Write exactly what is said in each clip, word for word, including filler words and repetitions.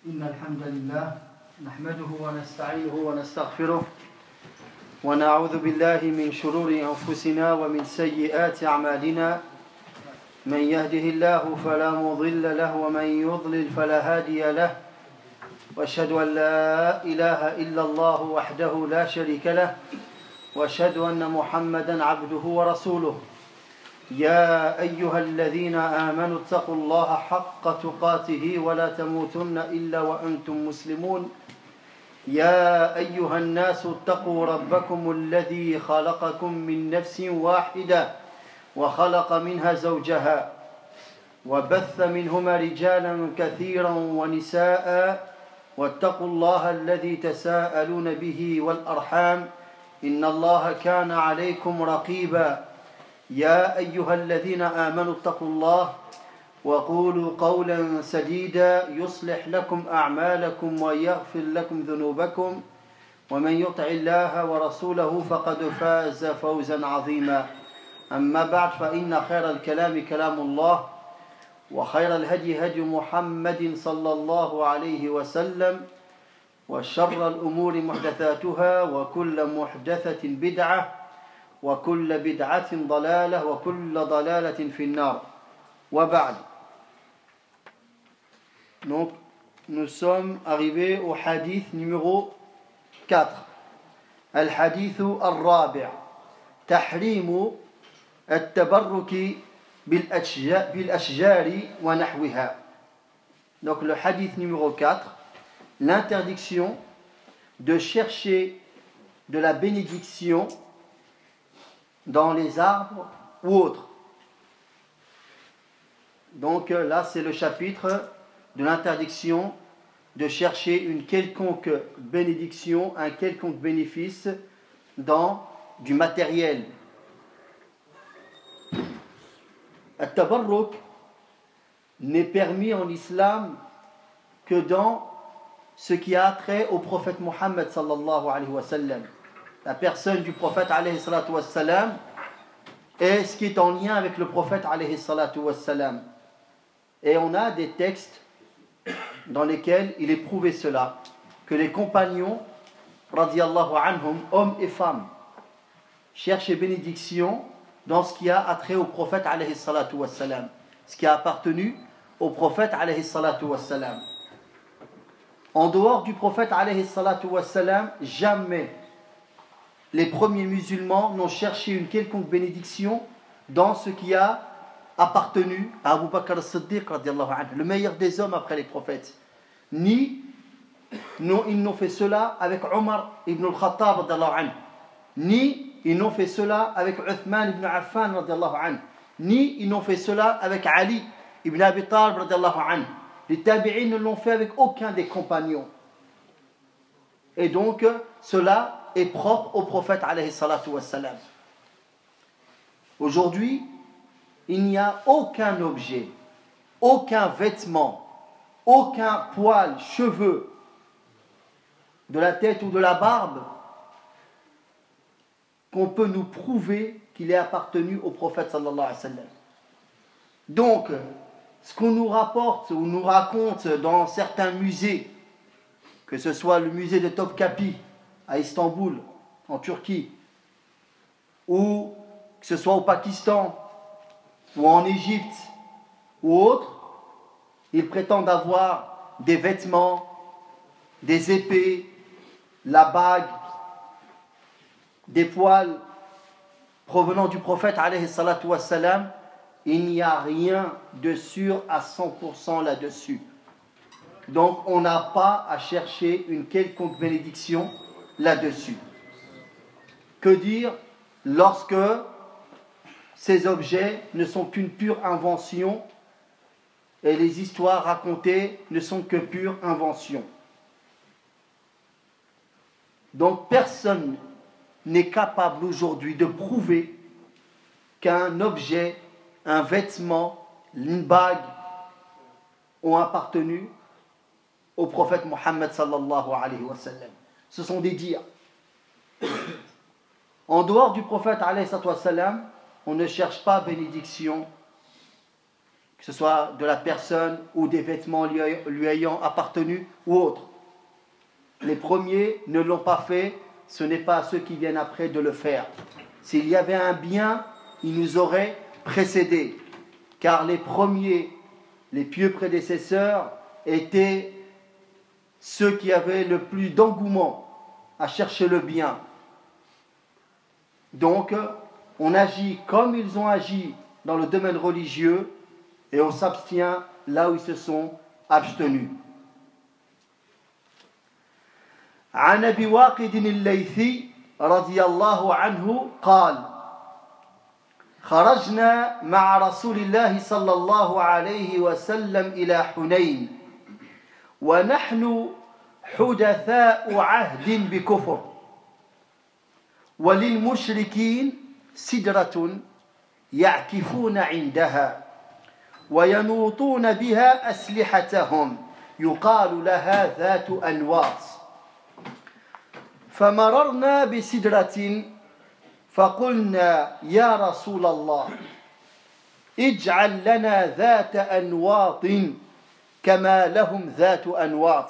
إن الحمد لله نحمده ونستعينه ونستغفره ونعوذ بالله من شرور أنفسنا ومن سيئات أعمالنا من يهده الله فلا مضل له ومن يضلل فلا هادي له وأشهد أن لا إله إلا الله وحده لا شريك له وأشهد أن محمدا عبده ورسوله يا أيها الذين آمنوا اتقوا الله حق تقاته ولا تموتن إلا وأنتم مسلمون يا أيها الناس اتقوا ربكم الذي خلقكم من نفس واحدة وخلق منها زوجها وبث منهما رجالا كثيرا ونساء واتقوا الله الذي تساءلون به والأرحام إن الله كان عليكم رقيبا يا أيها الذين آمنوا اتقوا الله وقولوا قولا سديدا يصلح لكم أعمالكم ويغفر لكم ذنوبكم ومن يطع الله ورسوله فقد فاز فوزا عظيما أما بعد فإن خير الكلام كلام الله وخير الهدي هدي محمد صلى الله عليه وسلم وشر الأمور محدثاتها وكل محدثة بدعة وكل بدعة ضلالة وكل ضلالة في النار وبعد. Donc nous sommes arrivés au hadith numéro quatre. الحديث الرابع تحريم التبرك بالأشجار ونحوها. Donc le hadith numéro quatre, l'interdiction de chercher de la bénédiction dans les arbres ou autres. Donc là, c'est le chapitre de l'interdiction de chercher une quelconque bénédiction, un quelconque bénéfice dans du matériel. At-tabarruk n'est permis en islam que dans ce qui a trait au prophète Mohammed sallallahu alayhi wa sallam. La personne du prophète alayhi salatu wassalam et ce qui est en lien avec le prophète alayhi salatu wassalam. Et on a des textes dans lesquels il est prouvé cela, que les compagnons radiyallahu anhum, hommes et femmes, cherchent bénédiction dans ce qui a attrait au prophète alayhi salatu wassalam, ce qui a appartenu au prophète alayhi salatu wassalam. En dehors du prophète alayhi salatu wassalam, jamais les premiers musulmans n'ont cherché une quelconque bénédiction dans ce qui a appartenu à Abu Bakr as-Siddiq, le meilleur des hommes après les prophètes. Ni non, ils n'ont fait cela avec Omar ibn al-Khattab, ni ils n'ont fait cela avec Uthman ibn Affan, ni ils n'ont fait cela avec Ali ibn Abi Talib. Les tabi'in ne l'ont fait avec aucun des compagnons. Et donc, cela est propre au prophète alayhi salatu wassalam. Aujourd'hui, il n'y a aucun objet, aucun vêtement, aucun poil, cheveu de la tête ou de la barbe qu'on peut nous prouver qu'il est appartenu au prophète sallallahu alayhi wa sallam. Donc, ce qu'on nous rapporte ou nous raconte dans certains musées, que ce soit le musée de Topkapi à Istanbul, en Turquie, ou que ce soit au Pakistan, ou en Égypte, ou autre, ils prétendent avoir des vêtements, des épées, la bague, des poils provenant du prophète alayhi salatu wassalam. Il n'y a rien de sûr à cent pour cent là-dessus. Donc on n'a pas à chercher une quelconque bénédiction là-dessus. Que dire lorsque ces objets ne sont qu'une pure invention et les histoires racontées ne sont que pure invention? Donc personne n'est capable aujourd'hui de prouver qu'un objet, un vêtement, une bague ont appartenu au prophète Mohammed sallallahu alayhi wa sallam. Ce sont des dires. En dehors du prophète alayhi wa sallam, on ne cherche pas bénédiction que ce soit de la personne ou des vêtements lui, lui ayant appartenu ou autre. Les premiers ne l'ont pas fait, ce n'est pas à ceux qui viennent après de le faire. S'il y avait un bien, il nous aurait précédés, car les premiers, les pieux prédécesseurs, étaient ceux qui avaient le plus d'engouement à chercher le bien. Donc, on agit comme ils ont agi dans le domaine religieux et on s'abstient là où ils se sont abstenus. عن أبي واقد الليثي رضي الله عنه قال خرجنا مع رسول الله صلى الله عليه وسلم إلى حنين ونحن حدثاء عهد بكفر وللمشركين سدرة يعكفون عندها وينوطون بها أسلحتهم يقال لها ذات أنواط فمررنا بسدرة فقلنا يا رسول الله اجعل لنا ذات أنواط كما لهم ذات أنواط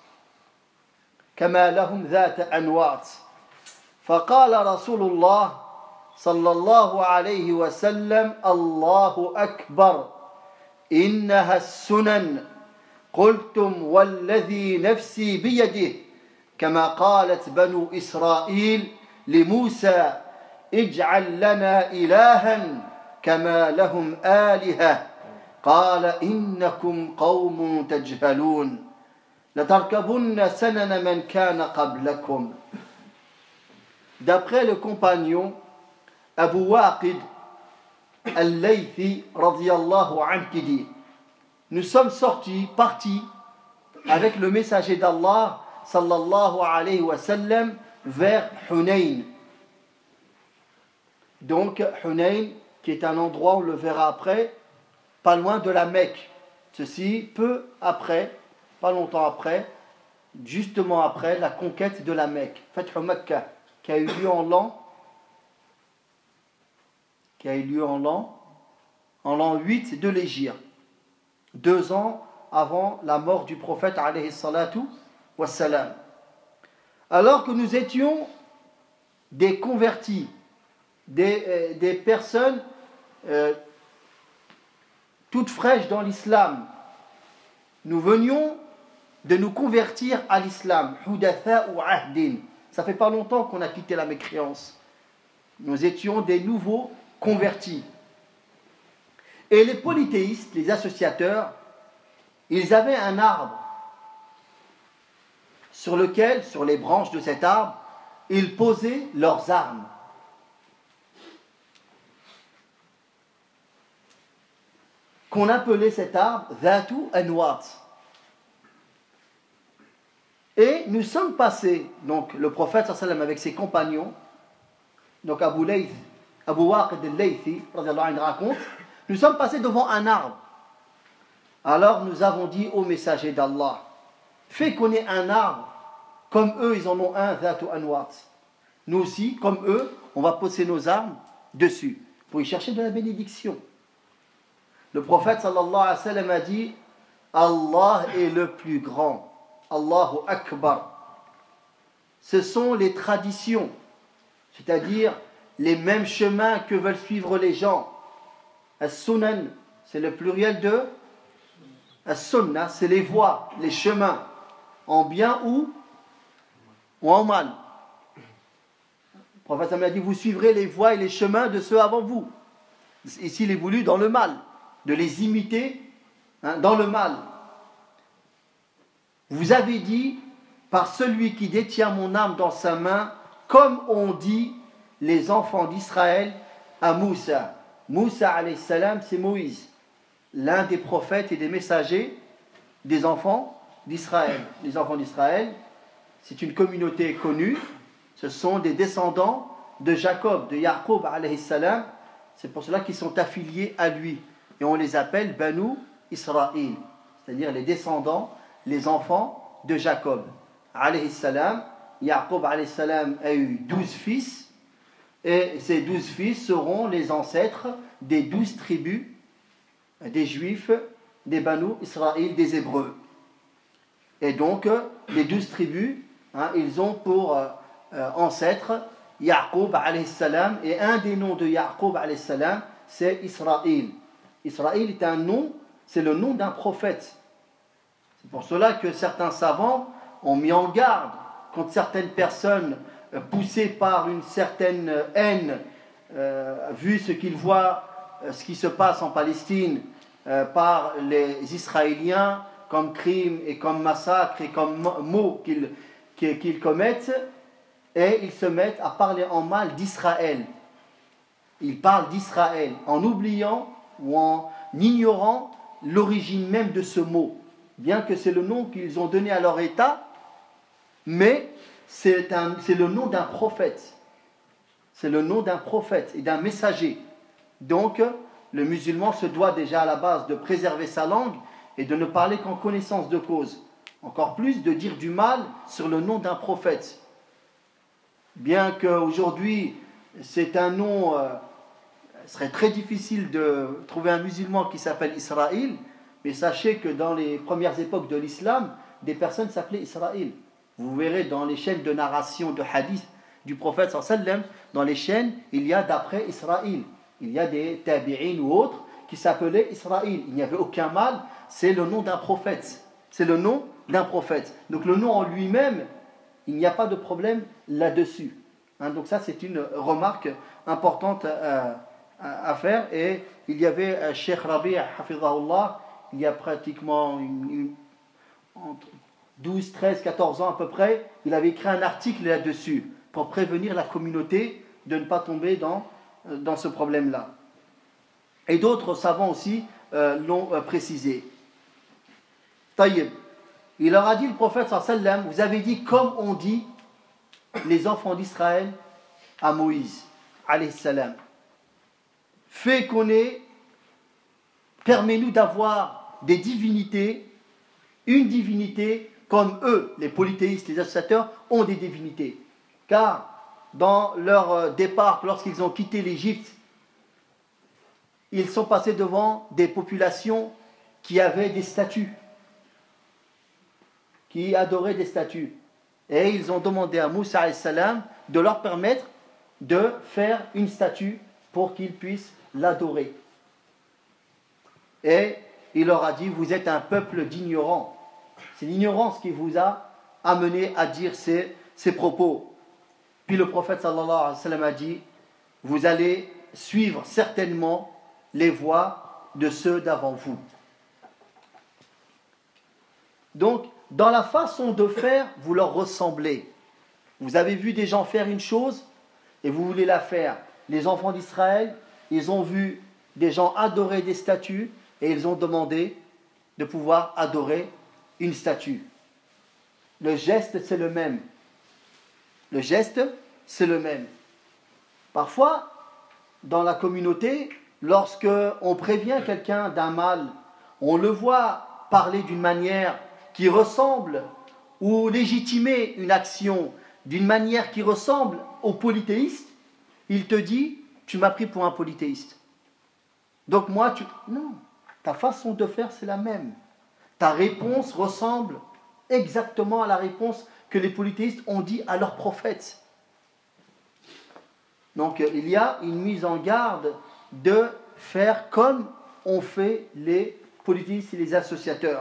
كما لهم ذات أنواط فقال رسول الله صلى الله عليه وسلم الله أكبر إنها السنن قلتم والذي نفسي بيده كما قالت بنو إسرائيل لموسى اجعل لنا إلها كما لهم آلهة قال إنكم قوم تجهلون لتركبن سنن من كان قبلكم. D'après le compagnon Abu Waqid al-Laythi radiyallahu anhu qui dit: nous sommes sortis, partis avec le messager d'Allah sallallahu alayhi wa sallam vers Hunayn. Donc Hunayn, qui est un endroit, on le verra après, pas loin de la Mecque. Ceci peu après, pas longtemps après, justement après la conquête de la Mecque, Fathu Makkah, qui a eu lieu en l'an qui a eu lieu en l'an en l'an huit de l'Hégire, deux ans avant la mort du prophète alayhi salatu wassalam. Alors que nous étions des convertis, des, euh, des personnes euh, toutes fraîches dans l'islam, nous venions de nous convertir à l'islam, hudatha ou ahdin. Ça fait pas longtemps qu'on a quitté la mécréance. Nous étions des nouveaux convertis. Et les polythéistes, les associateurs, ils avaient un arbre sur lequel, sur les branches de cet arbre, ils posaient leurs armes. Qu'on appelait cet arbre Dhatu Anwat. Et nous sommes passés, donc le prophète sallallahu alayhi wa sallam avec ses compagnons, donc Abu Layth, Abu Waqid al-Laythi raconte, nous sommes passés devant un arbre. Alors nous avons dit au messager d'Allah, fais qu'on ait un arbre, comme eux ils en ont un, Dhatu Anwat. Nous aussi, comme eux, on va poser nos armes dessus, pour y chercher de la bénédiction. Le prophète sallallahu alayhi wa sallam a dit, Allah est le plus grand. Allahu Akbar. Ce sont les traditions, c'est-à-dire les mêmes chemins que veulent suivre les gens. As-sunan, c'est le pluriel de As-sunnah, c'est les voies, les chemins, en bien ou, ou en mal. Le prophète a dit, vous suivrez les voies et les chemins de ceux avant vous. Ici, il est voulu dans le mal, de les imiter hein, dans le mal. Vous avez dit, par celui qui détient mon âme dans sa main, comme ont dit les enfants d'Israël à Moussa. Moussa alayhi salam, c'est Moïse, l'un des prophètes et des messagers des enfants d'Israël. Les enfants d'Israël, c'est une communauté connue, ce sont des descendants de Jacob, de Yaqub alayhi salam, c'est pour cela qu'ils sont affiliés à lui. Et on les appelle Banu Israël, c'est-à-dire les descendants, les enfants de Jacob alayhi salam. Yaqub alayhi salam a eu douze fils, et ces douze fils seront les ancêtres des douze tribus des Juifs, des Banu Israël, des Hébreux. Et donc, les douze tribus, hein, ils ont pour euh, ancêtre Ya'qub alayhi salam, et un des noms de Ya'qub alayhi salam, c'est Israël. Israël est un nom, c'est le nom d'un prophète. C'est pour cela que certains savants ont mis en garde contre certaines personnes euh, poussées par une certaine haine, euh, vu ce qu'ils voient, euh, ce qui se passe en Palestine euh, par les Israéliens, comme crime et comme massacre et comme maux qu'ils, qu'ils commettent, et ils se mettent à parler en mal d'Israël. Ils parlent d'Israël en oubliant ou en ignorant l'origine même de ce mot, bien que c'est le nom qu'ils ont donné à leur État, mais c'est, un, c'est le nom d'un prophète. C'est le nom d'un prophète et d'un messager. Donc, le musulman se doit déjà à la base de préserver sa langue et de ne parler qu'en connaissance de cause. Encore plus de dire du mal sur le nom d'un prophète. Bien qu'aujourd'hui, c'est un nom, euh, ce serait très difficile de trouver un musulman qui s'appelle Israël, mais sachez que dans les premières époques de l'islam, des personnes s'appelaient Israël. Vous verrez dans les chaînes de narration de hadith du prophète sallallahu alayhi wa sallam, dans les chaînes, il y a d'après Israël. Il y a des tabi'in ou autres qui s'appelaient Israël. Il n'y avait aucun mal, c'est le nom d'un prophète. C'est le nom d'un prophète. Donc le nom en lui-même, il n'y a pas de problème là-dessus. Hein, donc ça, c'est une remarque importante à, à, à faire. Et il y avait euh, Cheikh Rabi' Hafizahullah, il y a pratiquement une, une, entre douze, treize, quatorze ans à peu près, il avait écrit un article là-dessus pour prévenir la communauté de ne pas tomber dans, dans ce problème-là. Et d'autres savants aussi euh, l'ont euh, précisé. Taïb. Il leur a dit, le prophète sallallahu alayhi wa sallam, vous avez dit comme on dit les enfants d'Israël à Moïse alayhi salam. Fais qu'on ait, permets-nous d'avoir des divinités, une divinité comme eux, les polythéistes, les associateurs, ont des divinités. Car dans leur départ, lorsqu'ils ont quitté l'Égypte, ils sont passés devant des populations qui avaient des statues, qui adoraient des statues. Et ils ont demandé à Moussa alayhi salam de leur permettre de faire une statue pour qu'ils puissent l'adorer. Et il leur a dit, vous êtes un peuple d'ignorants. C'est l'ignorance qui vous a amené à dire ces, ces propos. Puis le prophète sallallahu alayhi wa sallam a dit, vous allez suivre certainement les voies de ceux d'avant vous. Donc, dans la façon de faire, vous leur ressemblez. Vous avez vu des gens faire une chose et vous voulez la faire. Les enfants d'Israël, ils ont vu des gens adorer des statues et ils ont demandé de pouvoir adorer une statue. Le geste, c'est le même. Le geste, c'est le même. Parfois, dans la communauté, lorsque on prévient quelqu'un d'un mal, on le voit parler d'une manière qui ressemble ou légitimer une action d'une manière qui ressemble au polythéiste, il te dit, tu m'as pris pour un polythéiste. Donc moi, tu... Non, ta façon de faire, c'est la même. Ta réponse ressemble exactement à la réponse que les polythéistes ont dit à leurs prophètes. Donc il y a une mise en garde de faire comme ont fait les polythéistes et les associateurs.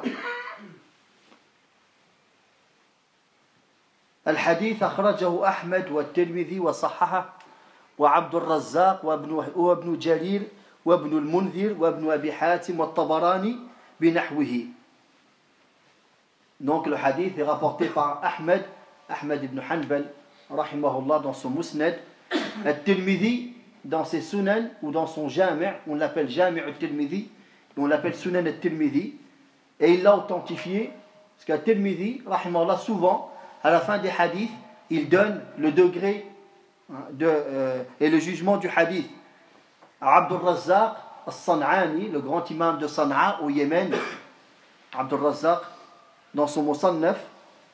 الحديث أخرجه أحمد والترمذي وصححه وعبد الرزاق وابن وابن جرير وابن المنذر وابن أبي حاتم والطبراني بنحوه. Donc le hadith est rapporté par Ahmed, Ahmed ibn Hanbal, rahimahullah, dans son Musnad, At-Tirmidhi dans ses Sunan ou dans son Jami', on l'appelle Jami' At-Tirmidhi, on l'appelle Sunan At-Tirmidhi, et il l'a authentifié, parce qu'At-Tirmidhi, rahimahullah, souvent, à la fin des hadiths, il donne le degré de, euh, et le jugement du hadith. Abdul Razzaq al-San'ani, le grand imam de San'a au Yémen, Abdul Razzaq, dans son Musannaf,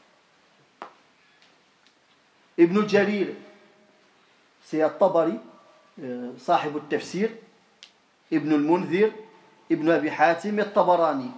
Ibn Jarir, c'est At-Tabari, euh, Sahib al-Tafsir, Ibn al-Munzir, ابن أبي حاتم الطبراني.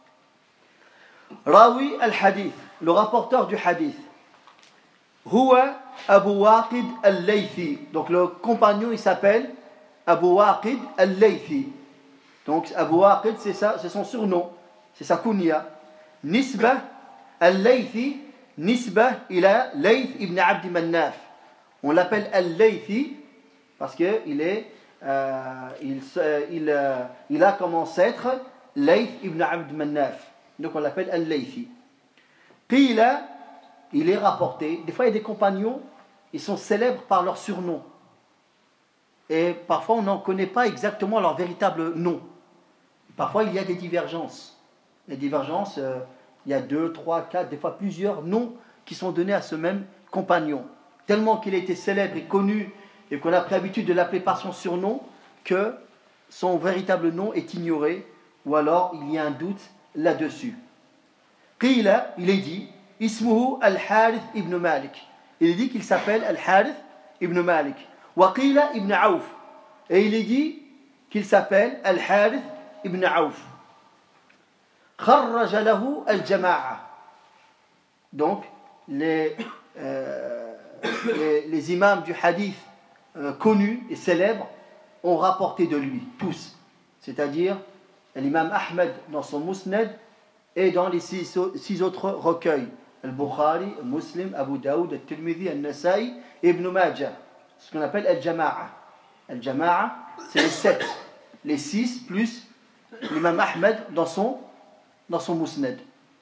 راوي الحديث, le rapporteur du hadith, هو أبو واقد الليثي. Donc le compagnon il s'appelle Abu Waqid al-Laythi. Donc Abu Waqid c'est, ça, c'est son surnom, c'est sa kunya. Nisbah al-Laythi, nisbah ila Layth ibn Abd Manaf. On l'appelle al-Laythi parce qu'il est, euh, il, il, euh, il a comme ancêtre Layth ibn Abd Manaf. Donc on l'appelle al-Laythi. Qila, il est rapporté, des fois il y a des compagnons, ils sont célèbres par leur surnom. Et parfois on n'en connaît pas exactement leur véritable nom. Parfois il y a des divergences. Les divergences, euh, il y a deux, trois, quatre, des fois plusieurs noms qui sont donnés à ce même compagnon. Tellement qu'il a été célèbre et connu et qu'on a pris l'habitude de l'appeler par son surnom que son véritable nom est ignoré ou alors il y a un doute là-dessus. Qila, il est dit, ismuhu al-Harith ibn Malik. Il est dit qu'il s'appelle al-Harith ibn Malik. Wa qila ibn Auf. Et il est dit qu'il s'appelle al-Harith ibn Auf. Kharraja lahu al-Jama'a. Donc, les, euh, les, les imams du hadith euh, connus et célèbres ont rapporté de lui, tous. C'est-à-dire l'imam Ahmed dans son Musnad et dans les six, six autres recueils. Al-Bukhari, Muslim, Abu Daoud, Al-Tirmidhi, Al-Nasa'i et Ibn Majah. Ce qu'on appelle Al-Jama'a. Al-Jama'a, c'est les sept. Les six plus l'imam Ahmed dans son, dans son Musnad.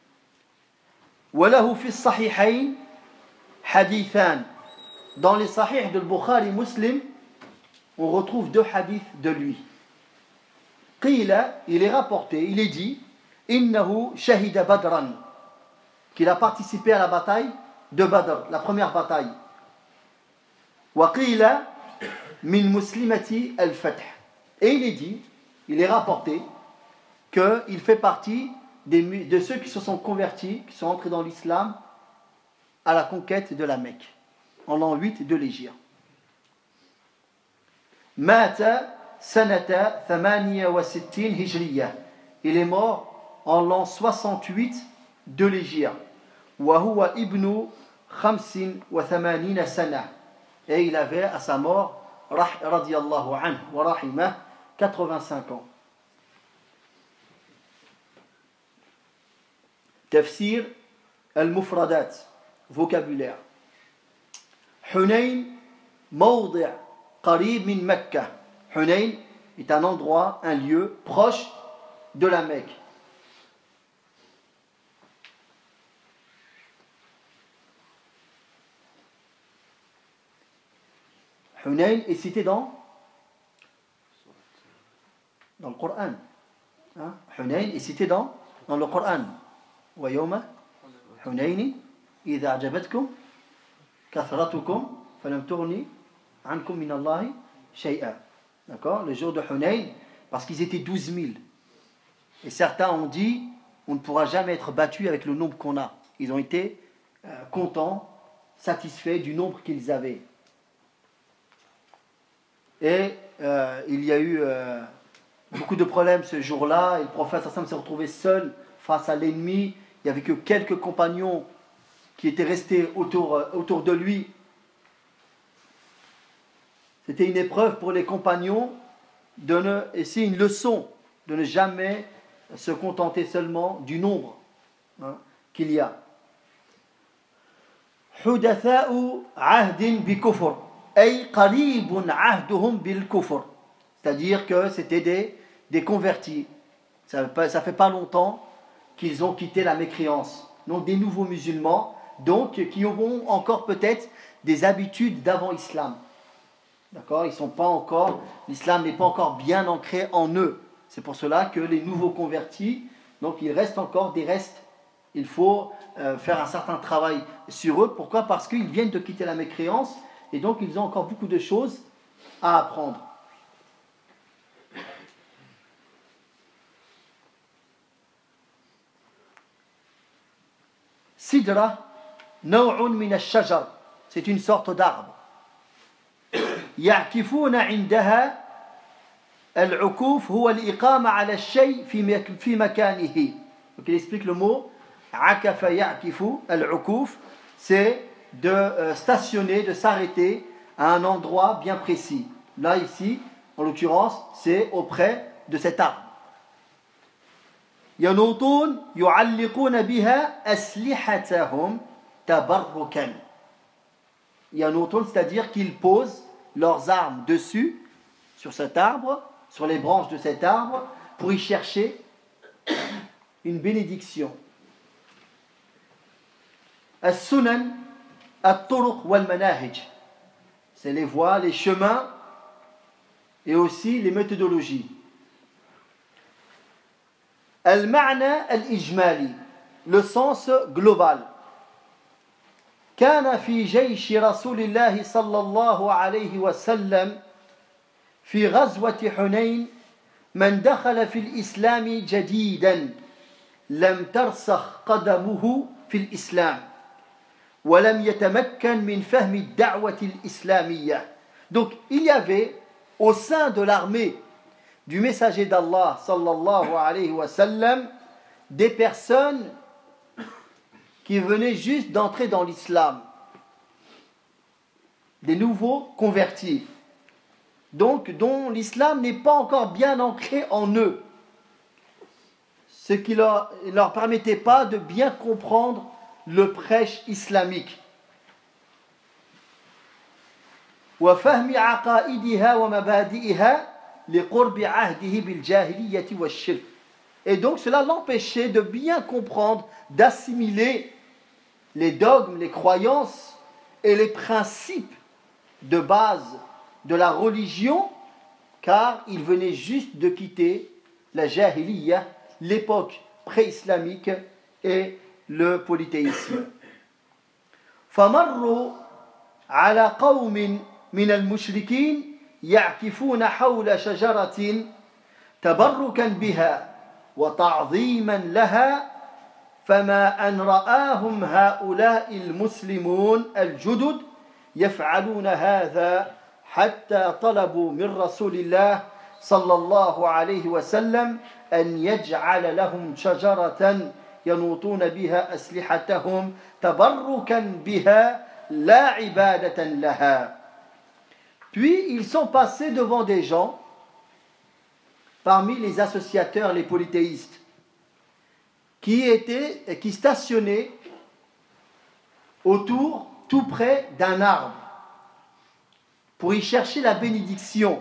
وله في الصحيحين حديثان. Dans les sahih de Bukhari Muslim, on retrouve deux hadiths de lui. Qila, il est rapporté, il est dit, innahu shahida badran, qu'il a participé à la bataille de Badr, la première bataille. Wa qila min muslimati al-fath. Et il est dit, il est rapporté qu'il fait partie des, de ceux qui se sont convertis, qui sont entrés dans l'islam à la conquête de la Mecque, en l'an huit de l'Hégire. Mata sanata thamaniya wa sittin hijriya. Il est mort en l'an soixante-huit de l'Hégire. Wa huwa ibnu khamsin wa thamanina sana. Et il avait à sa mort, radiyallahu anhu wa rahimah, quatre-vingt-cinq ans. Tafsir al-Mufradat, vocabulaire. Hunayn, mawdi' qarib min Mecca. Hunayn est un endroit, un lieu proche de la Mecque. Hunayn est cité dans dans le Coran. Hein? Hunayn est cité dans dans le Coran. Wa yawma Hunayn idha a'jabatkum kathratukum falam tughni ankum min Allahi shay'a. D'accord? Le jour de Hunayn, parce qu'ils étaient douze mille. Et certains ont dit on ne pourra jamais être battu avec le nombre qu'on a. Ils ont été euh, contents, satisfaits du nombre qu'ils avaient. Et euh, il y a eu euh, beaucoup de problèmes ce jour-là. Et le prophète sallam s'est retrouvé seul face à l'ennemi. Il n'y avait que quelques compagnons qui étaient restés autour, euh, autour de lui. C'était une épreuve pour les compagnons, de ne, et c'est une leçon de ne jamais se contenter seulement du nombre hein, qu'il y a. Hudatha'u ahdin bi kufr. C'est-à-dire que c'était des, des convertis. Ça ne fait pas longtemps qu'ils ont quitté la mécréance. Donc des nouveaux musulmans, donc qui auront encore peut-être des habitudes d'avant l'islam. D'accord ? Ils sont pas encore, l'islam n'est pas encore bien ancré en eux. C'est pour cela que les nouveaux convertis, donc il reste encore des restes. Il faut euh, faire un certain travail sur eux. Pourquoi ? Parce qu'ils viennent de quitter la mécréance. Et donc, ils ont encore beaucoup de choses à apprendre. Sidra, naw'un min ash-shajar. C'est une sorte d'arbre. Ya'kifuna 'indaha العكوف هو الإقامة على الشيء في في مكانه. Donc il explique le mot عكف يعكف. العكوف c'est de euh, stationner, de s'arrêter à un endroit bien précis. Là ici, en l'occurrence, c'est auprès de cet arbre. ينوطون يعلقون بها أسلحتهم تبركا. ينوطون, c'est-à-dire qu'ils posent leurs armes dessus, sur cet arbre, sur les branches de cet arbre, pour y chercher une bénédiction. السنن الطرق والمناهج, c'est les voies, les chemins et aussi les méthodologies. المعنى الإجمالي, le sens global. كان في جيش رسول الله صلى الله عليه وسلم في غزوة حنين من دخل في الإسلام جديدا لم ترسخ قدمه في الإسلام ولم يتمكن من فهم الدعوة الإسلامية. Donc il y avait au sein de l'armée du messager d'Allah sallallahu alayhi wa sallam des personnes qui venaient juste d'entrer dans l'islam, des nouveaux convertis, donc dont l'islam n'est pas encore bien ancré en eux, ce qui ne leur, leur permettait pas de bien comprendre le prêche islamique. وفهم عقائدها ومبادئها لقرب عهده بالجاهلية والشرك. Et donc cela l'empêchait de bien comprendre, d'assimiler les dogmes, les croyances et les principes de base de la religion, car il venait juste de quitter la jahiliya, l'époque pré-islamique et le polythéisme. فمروا على قوم من المشركين يعكفون حول شجرة تبركا بها وتعظيما لها فما أن رآهم هؤلاء المسلمون الجدد يفعلون هذا حتى طلبوا من رسول الله صلى الله عليه وسلم أن يجعل لهم شجرة ينوطون بها أسلحتهم تبركا بها لا عبادة لها. Puis ils sont passés devant des gens parmi les associateurs, les polythéistes, qui étaient, qui stationnaient autour, tout près d'un arbre, pour y chercher la bénédiction.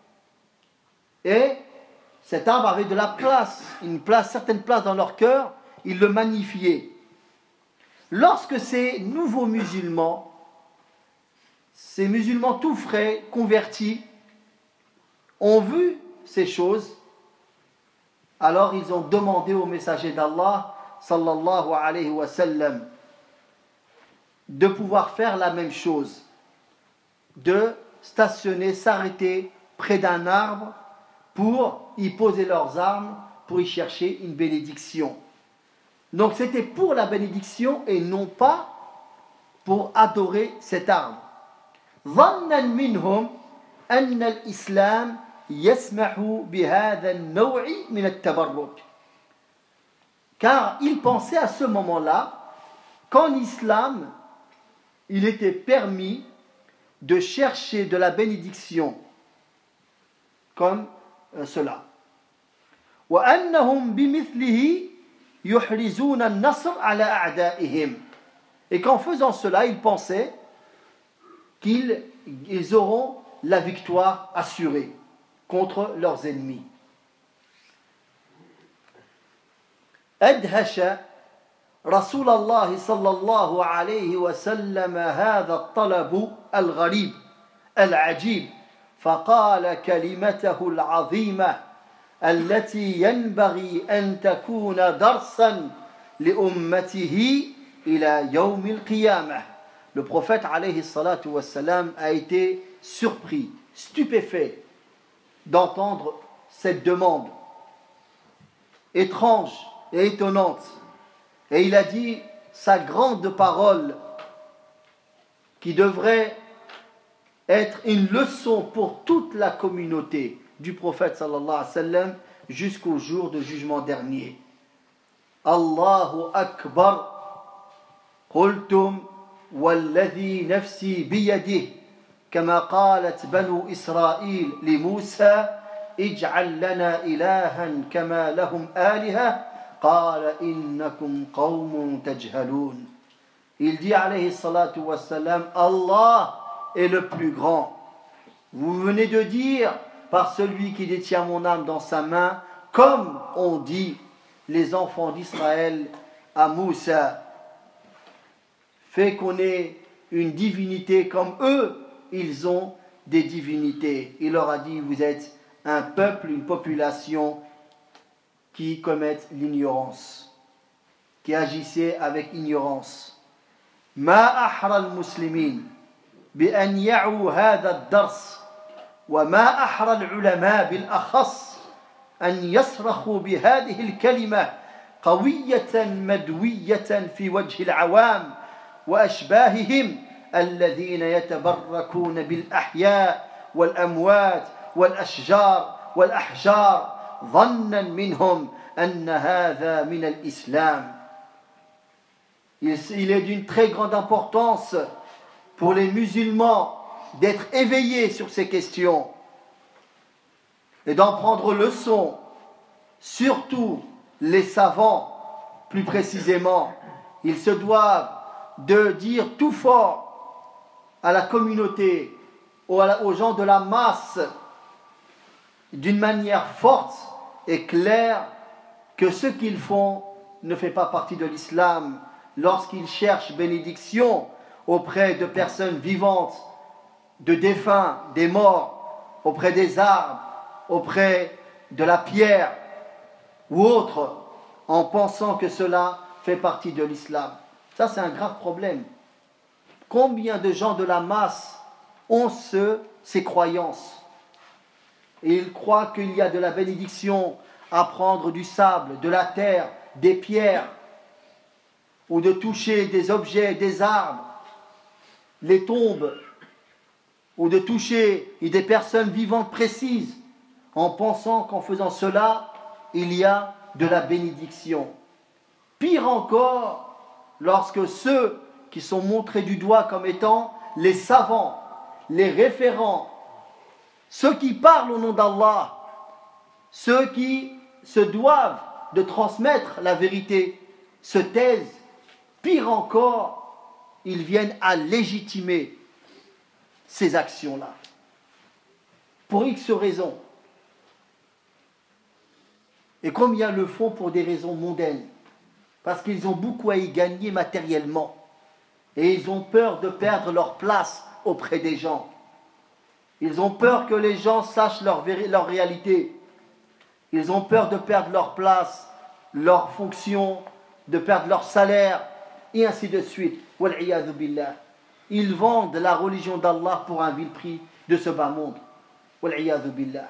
Et cet arbre avait de la place, une place, certaine place dans leur cœur, ils le magnifiaient. Lorsque ces nouveaux musulmans, ces musulmans tout frais, convertis, ont vu ces choses, alors ils ont demandé au messager d'Allah, sallallahu alayhi wa sallam, de pouvoir faire la même chose, de stationner, s'arrêter près d'un arbre pour y poser leurs armes, pour y chercher une bénédiction. Donc c'était pour la bénédiction et non pas pour adorer cet arbre. ظنا منهم أن الإسلام يسمح بهذا النوع من التبرك. Car ils pensaient à ce moment-là qu'en islam, il était permis de chercher de la bénédiction comme euh, cela. وأنهم بمثله يحرزون النصر على أعدائهم. Et qu'en faisant cela, ils pensaient qu'ils ils auront la victoire assurée contre leurs ennemis. أدهش رسول الله صلى الله عليه وسلم هذا الطلب الغريب العجيب فقال كلمته العظيمة التي ينبغي أن تكون درسا لأمته إلى يوم القيامة. Le prophète alayhi salatu wassalam a été surpris, stupéfait d'entendre cette demande étrange et étonnante. Et il a dit sa grande parole qui devrait être une leçon pour toute la communauté, du prophète sallallahu alayhi wa sallam jusqu'au jour de jugement dernier. Allahu Akbar. قلتم والذي نفسي بيده كما قالت بنو إسرائيل لموسى اجعل لنا إلها كما لهم آلهة قال إنكم قوم تجهلون. Il dit alayhi salatu wassalam, Allah est le plus grand. Vous venez de dire par celui qui détient mon âme dans sa main, comme ont dit les enfants d'Israël à Moussa, fait qu'on ait une divinité comme eux, ils ont des divinités. Il leur a dit, vous êtes un peuple, une population qui commettent l'ignorance, qui agissait avec ignorance. ما أحرى المسلمين بأن يعوا هذا الدرس وما أحرى العلماء بالأخص أن يصرخوا بهذه الكلمة قوية مدوية في وجه العوام وأشباههم الذين يتبركون بالأحياء والأموات والأشجار والأحجار ظنا منهم أن هذا من الإسلام. Il est d'une très grande importance pour les musulmans d'être éveillés sur ces questions et d'en prendre leçon, surtout les savants, plus précisément. Ils se doivent de dire tout fort à la communauté, aux gens de la masse, d'une manière forte et claire, que ce qu'ils font ne fait pas partie de l'islam. Lorsqu'ils cherchent bénédiction auprès de personnes vivantes, de défunts, des morts, auprès des arbres, auprès de la pierre ou autre, en pensant que cela fait partie de l'islam. Ça, c'est un grave problème. Combien de gens de la masse ont ce, ces croyances? Et ils croient qu'il y a de la bénédiction à prendre du sable, de la terre, des pierres, ou de toucher des objets, des arbres, les tombes, ou de toucher des personnes vivantes précises, en pensant qu'en faisant cela, il y a de la bénédiction. Pire encore, lorsque ceux qui sont montrés du doigt comme étant les savants, les référents, ceux qui parlent au nom d'Allah, ceux qui se doivent de transmettre la vérité, se taisent. Pire encore, ils viennent à légitimer ces actions-là. Pour X raisons. Et combien le font pour des raisons mondaines? Parce qu'ils ont beaucoup à y gagner matériellement. Et ils ont peur de perdre leur place auprès des gens. Ils ont peur que les gens sachent leur, véri- leur réalité. Ils ont peur de perdre leur place, leur fonction, de perdre leur salaire, et ainsi de suite. Wal'iyadhu billah. Ils vendent la religion d'Allah pour un vil prix de ce bas monde. Wal'iyadhu billah.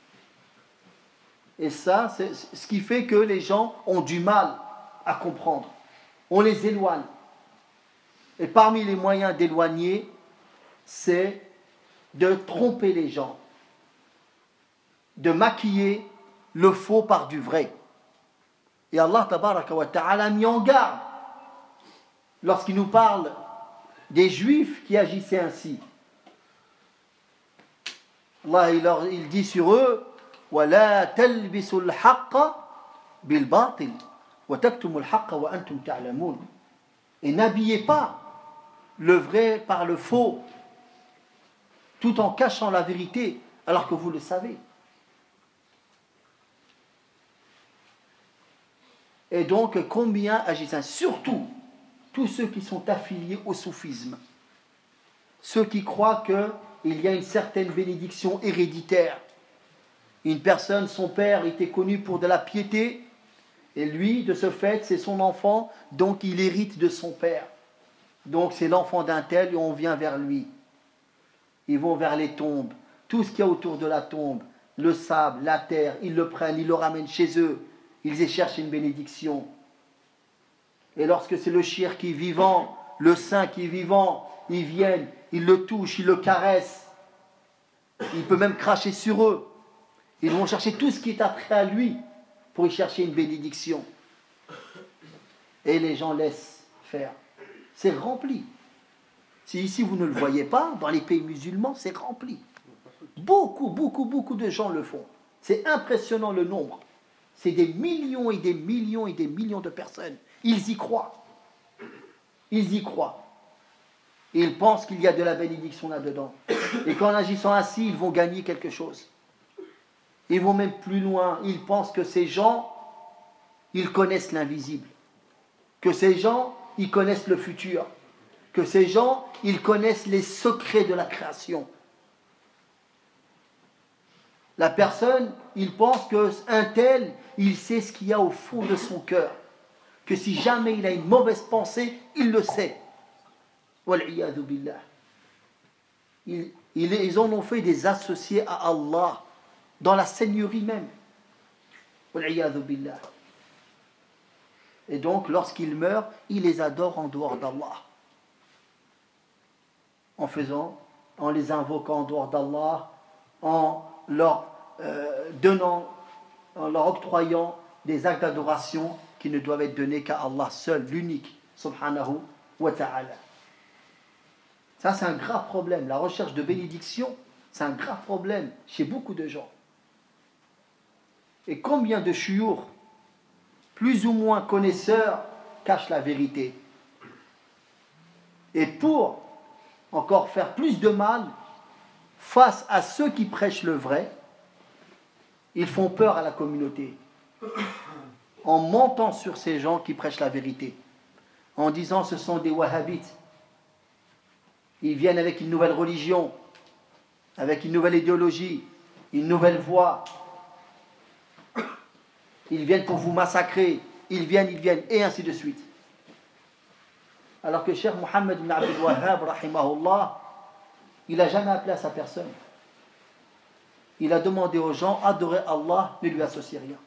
Et ça, c'est ce qui fait que les gens ont du mal à comprendre. On les éloigne. Et parmi les moyens d'éloigner, c'est de tromper les gens, de maquiller le faux par du vrai. Et Allah tabaraka wa ta'ala a mis en garde lorsqu'il nous parle des Juifs qui agissaient ainsi. Allah il, leur, il dit sur eux وَلَا تَلْبِسُوا الْحَقَّ بِالْبَاطِلِ وَتَكْتُمُوا الْحَقَّ وَأَنْتُمْ تَعْلَمُونَ. Et n'habillez pas le vrai par le faux, tout en cachant la vérité, alors que vous le savez. Et donc, combien agissent surtout tous ceux qui sont affiliés au soufisme, ceux qui croient qu'il y a une certaine bénédiction héréditaire. Une personne, son père était connu pour de la piété, et lui, de ce fait, c'est son enfant, donc il hérite de son père. Donc c'est l'enfant d'un tel, et on vient vers lui. Ils vont vers les tombes, tout ce qu'il y a autour de la tombe, le sable, la terre, ils le prennent, ils le ramènent chez eux, ils y cherchent une bénédiction. Et lorsque c'est le shir qui est vivant, le saint qui est vivant, ils viennent, ils le touchent, ils le caressent. Il peut même cracher sur eux. Ils vont chercher tout ce qui est attrait à lui pour y chercher une bénédiction. Et les gens laissent faire. C'est rempli. Si ici vous ne le voyez pas, dans les pays musulmans, c'est rempli. Beaucoup, beaucoup, beaucoup de gens le font. C'est impressionnant le nombre. C'est des millions et des millions et des millions de personnes. Ils y croient. Ils y croient. Ils pensent qu'il y a de la bénédiction là-dedans. Et qu'en agissant ainsi, ils vont gagner quelque chose. Ils vont même plus loin. Ils pensent que ces gens, ils connaissent l'invisible. Que ces gens, ils connaissent le futur. Que ces gens, ils connaissent les secrets de la création. La personne, il pense qu'un tel, il sait ce qu'il y a au fond de son cœur. Que si jamais il a une mauvaise pensée, il le sait. Wal'iyadu billah. Ils, ils, ils en ont fait des associés à Allah, dans la seigneurie même. Wal'iyadu billah. Et donc, lorsqu'ils meurent, ils les adorent en dehors d'Allah. En faisant, en les invoquant en dehors d'Allah, en leur euh, donnant, en leur octroyant des actes d'adoration qui ne doivent être donnés qu'à Allah seul, l'unique, subhanahu wa ta'ala. Ça, c'est un grave problème. La recherche de bénédiction, c'est un grave problème chez beaucoup de gens. Et combien de chouyours, plus ou moins connaisseurs, cachent la vérité. Et pour encore faire plus de mal face à ceux qui prêchent le vrai, ils font peur à la communauté en mentant sur ces gens qui prêchent la vérité, en disant ce sont des wahhabites, ils viennent avec une nouvelle religion, avec une nouvelle idéologie, une nouvelle voie, ils viennent pour vous massacrer, ils viennent, ils viennent, et ainsi de suite. Alors que Cheikh Mohammed ibn Abdul Wahhab, rahimahullah, il n'a jamais appelé à sa personne. Il a demandé aux gens, adorer Allah, ne lui associez rien.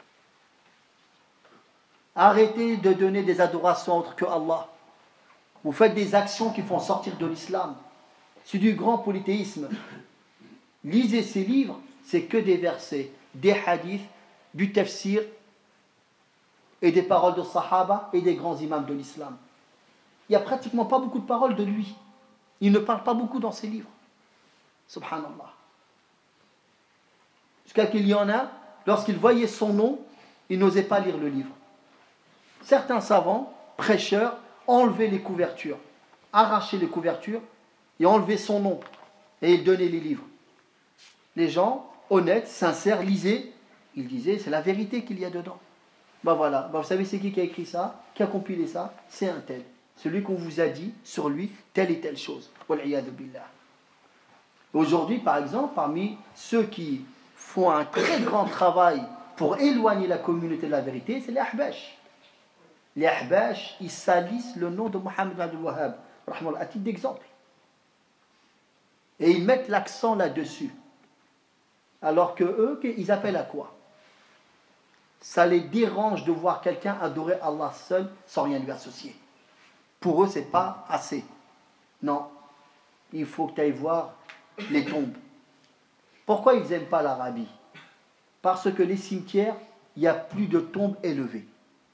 Arrêtez de donner des adorations autres que Allah. Vous faites des actions qui font sortir de l'islam. C'est du grand polythéisme. Lisez ces livres, c'est que des versets, des hadiths, du tafsir et des paroles de Sahaba et des grands imams de l'islam. Il n'y a pratiquement pas beaucoup de paroles de lui. Il ne parle pas beaucoup dans ses livres. Subhanallah. Jusqu'à qu'il y en a, lorsqu'ils voyaient son nom, ils n'osaient pas lire le livre. Certains savants, prêcheurs, enlevaient les couvertures, arrachaient les couvertures et enlevaient son nom. Et ils donnaient les livres. Les gens, honnêtes, sincères, lisaient. Ils disaient, c'est la vérité qu'il y a dedans. Ben voilà, ben vous savez c'est qui qui a écrit ça, qui a compilé ça? C'est un tel. Celui qu'on vous a dit sur lui telle et telle chose. Wal'iyadu billah. Aujourd'hui, par exemple, parmi ceux qui font un très grand travail pour éloigner la communauté de la vérité, c'est les Ahbash. Les Ahbash, ils salissent le nom de Mohammed Abdul Wahhab, à titre d'exemple. Et ils mettent l'accent là-dessus. Alors que eux, ils appellent à quoi? Ça les dérange de voir quelqu'un adorer Allah seul sans rien lui associer. Pour eux, ce n'est pas assez. Non, il faut que tu ailles voir les tombes. Pourquoi ils n'aiment pas l'Arabie? Parce que les cimetières, il n'y a plus de tombes élevées.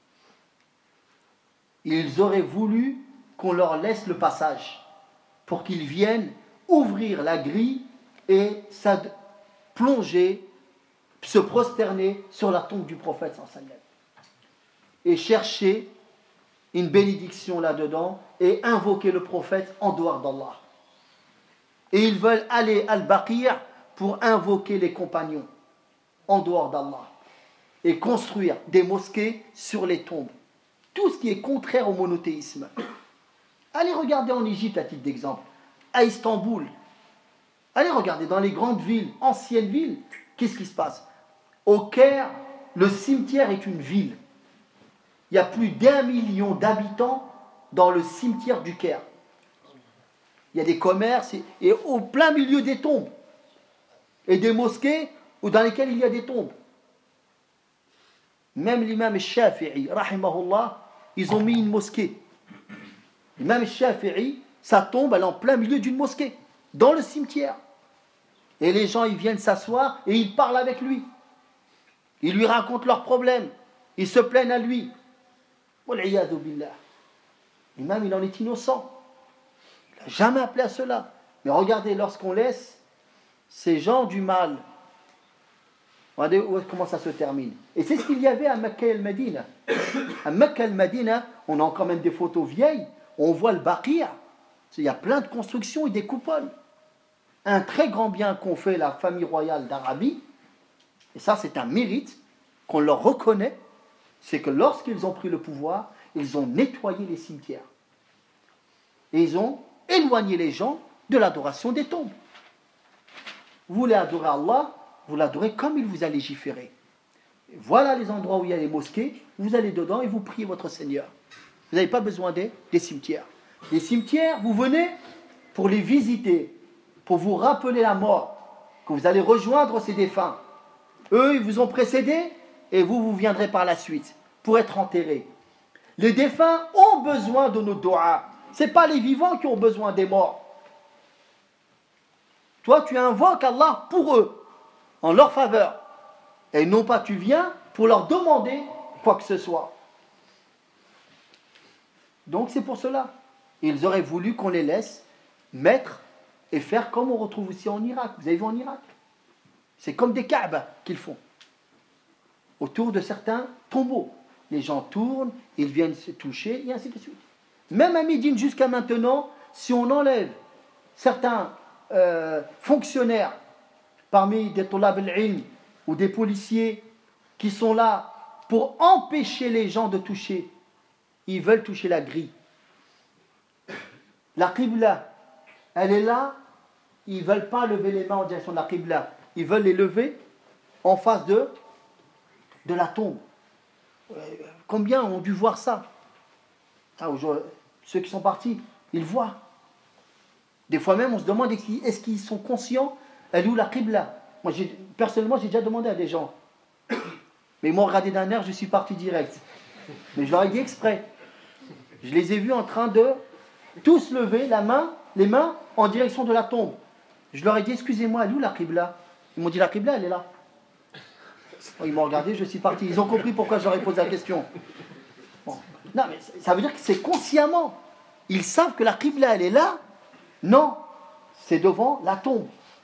Ils auraient voulu qu'on leur laisse le passage pour qu'ils viennent ouvrir la grille et plonger, se prosterner sur la tombe du prophète sallallahu alayhi wa sallam et chercher une bénédiction là-dedans et invoquer le prophète en dehors d'Allah. Et ils veulent aller à Al-Baqi' pour invoquer les compagnons en dehors d'Allah et construire des mosquées sur les tombes. Tout ce qui est contraire au monothéisme. Allez regarder en Égypte à titre d'exemple, à Istanbul. Allez regarder dans les grandes villes, anciennes villes, qu'est-ce qui se passe? Au Caire, le cimetière est une ville. Il y a plus d'un million d'habitants dans le cimetière du Caire. Il y a des commerces et, et au plein milieu des tombes. Et des mosquées dans lesquelles il y a des tombes. Même l'imam Shafi'i, rahimahullah, ils ont mis une mosquée. L'imam Shafi'i, sa tombe, elle est en plein milieu d'une mosquée, dans le cimetière. Et les gens, ils viennent s'asseoir et ils parlent avec lui. Ils lui racontent leurs problèmes. Ils se plaignent à lui. Wal'iyadu billah. L'imam, il en est innocent. Il n'a jamais appelé à cela. Mais regardez, lorsqu'on laisse ces gens du mal, regardez comment ça se termine. Et c'est ce qu'il y avait à Mecca et al-Madina. À Mecca et al-Madina, on a encore même des photos vieilles. On voit le Baqir. Il y a plein de constructions et des coupoles. Un très grand bien qu'ont fait la famille royale d'Arabie, et ça c'est un mérite qu'on leur reconnaît, c'est que lorsqu'ils ont pris le pouvoir, ils ont nettoyé les cimetières. Et ils ont éloigné les gens de l'adoration des tombes. Vous voulez adorer Allah, vous l'adorez comme il vous a légiféré. Voilà les endroits où il y a les mosquées, vous allez dedans et vous priez votre Seigneur. Vous n'avez pas besoin des, des cimetières. Les cimetières, vous venez pour les visiter, pour vous rappeler la mort, que vous allez rejoindre ces défunts. Eux, ils vous ont précédé, et vous, vous viendrez par la suite, pour être enterrés. Les défunts ont besoin de nos doigts. Ce n'est pas les vivants qui ont besoin des morts. Toi, tu invoques Allah pour eux, en leur faveur. Et non pas tu viens pour leur demander quoi que ce soit. Donc c'est pour cela. Ils auraient voulu qu'on les laisse mettre et faire comme on retrouve aussi en Irak. Vous avez vu en Irak? C'est comme des Kaaba qu'ils font. Autour de certains tombeaux. Les gens tournent, ils viennent se toucher, et ainsi de suite. Même à Médine, jusqu'à maintenant, si on enlève certains euh, fonctionnaires parmi des Tulab al-Ilm ou des policiers qui sont là pour empêcher les gens de toucher, ils veulent toucher la grille. La Qibla, elle est là, ils ne veulent pas lever les mains en direction de la Qibla. Ils veulent les lever en face de, de la tombe. Combien ont dû voir ça? Ah, ceux qui sont partis, ils voient. Des fois même, on se demande est-ce qu'ils sont conscients? Elle est où la Qibla? Moi, j'ai, personnellement, j'ai déjà demandé à des gens. Mais ils m'ont regardé d'un air, je suis parti direct. Mais je leur ai dit exprès. Je les ai vus en train de tous lever la main, les mains en direction de la tombe. Je leur ai dit, excusez-moi, elle est où la Qibla? Ils m'ont dit, la Qibla, elle est là. Ils m'ont regardé, je suis parti. Ils ont compris pourquoi je leur ai posé la question. Bon. Non, mais ça veut dire que c'est consciemment. Ils savent que la Qibla, elle est là. Non, c'est devant la tombe.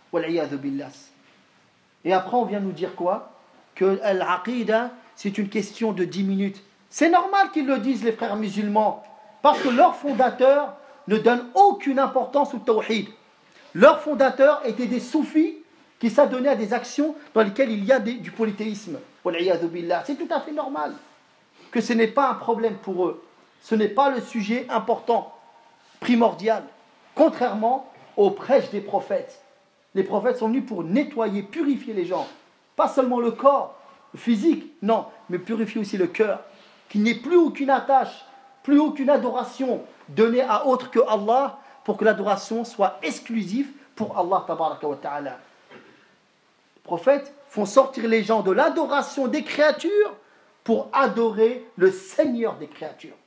Et après, on vient nous dire quoi? Que l'aqida, c'est une question de dix minutes. C'est normal qu'ils le disent, les frères musulmans, parce que leurs fondateurs ne donnent aucune importance au tawhid. Leurs fondateurs étaient des soufis qui s'adonnaient à des actions dans lesquelles il y a des, du polythéisme. C'est tout à fait normal que ce n'est pas un problème pour eux. Ce n'est pas le sujet important, primordial. Contrairement aux prêches des prophètes. Les prophètes sont venus pour nettoyer, purifier les gens. Pas seulement le corps, le physique, non, mais purifier aussi le cœur. Qu'il n'y ait plus aucune attache, plus aucune adoration donnée à autre que Allah, pour que l'adoration soit exclusive pour Allah tabaraka wa ta'ala. Les prophètes font sortir les gens de l'adoration des créatures pour adorer le Seigneur des créatures.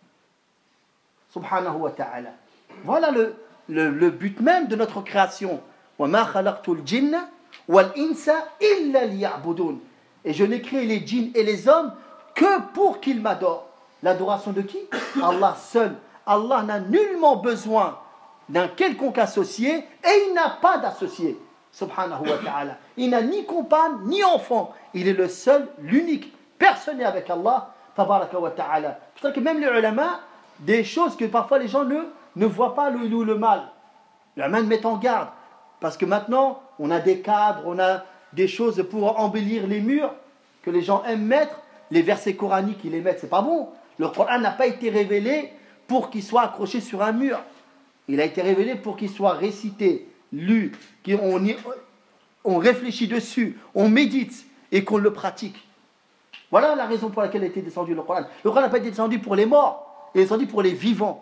Subhanahu wa ta'ala. Voilà le, le, le but même de notre création. وَمَا خَلَقْتُ الْجِنَّ وَالْإِنسَ إِلَّا لِيَعْبُدُونَ. Et je n'ai créé les djinns et les hommes que pour qu'ils m'adorent. L'adoration de qui? Allah seul. Allah n'a nullement besoin d'un quelconque associé et il n'a pas d'associé. Subhanahu wa ta'ala. Il n'a ni compagne ni enfant. Il est le seul, l'unique. Personne n'est avec Allah. Tabaraka wa ta'ala. C'est-à-dire que même les ulama, des choses que parfois les gens ne, ne voient pas le, le, le mal. Les ulama mettent en garde. Parce que maintenant, on a des cadres, on a des choses pour embellir les murs que les gens aiment mettre. Les versets coraniques, ils les mettent, c'est pas bon. Le Coran n'a pas été révélé pour qu'il soit accroché sur un mur. Il a été révélé pour qu'il soit récité, lu, qu'on y, on réfléchit dessus, on médite et qu'on le pratique. Voilà la raison pour laquelle a été descendu le Coran. Le Coran n'a pas été descendu pour les morts, il est descendu pour les vivants.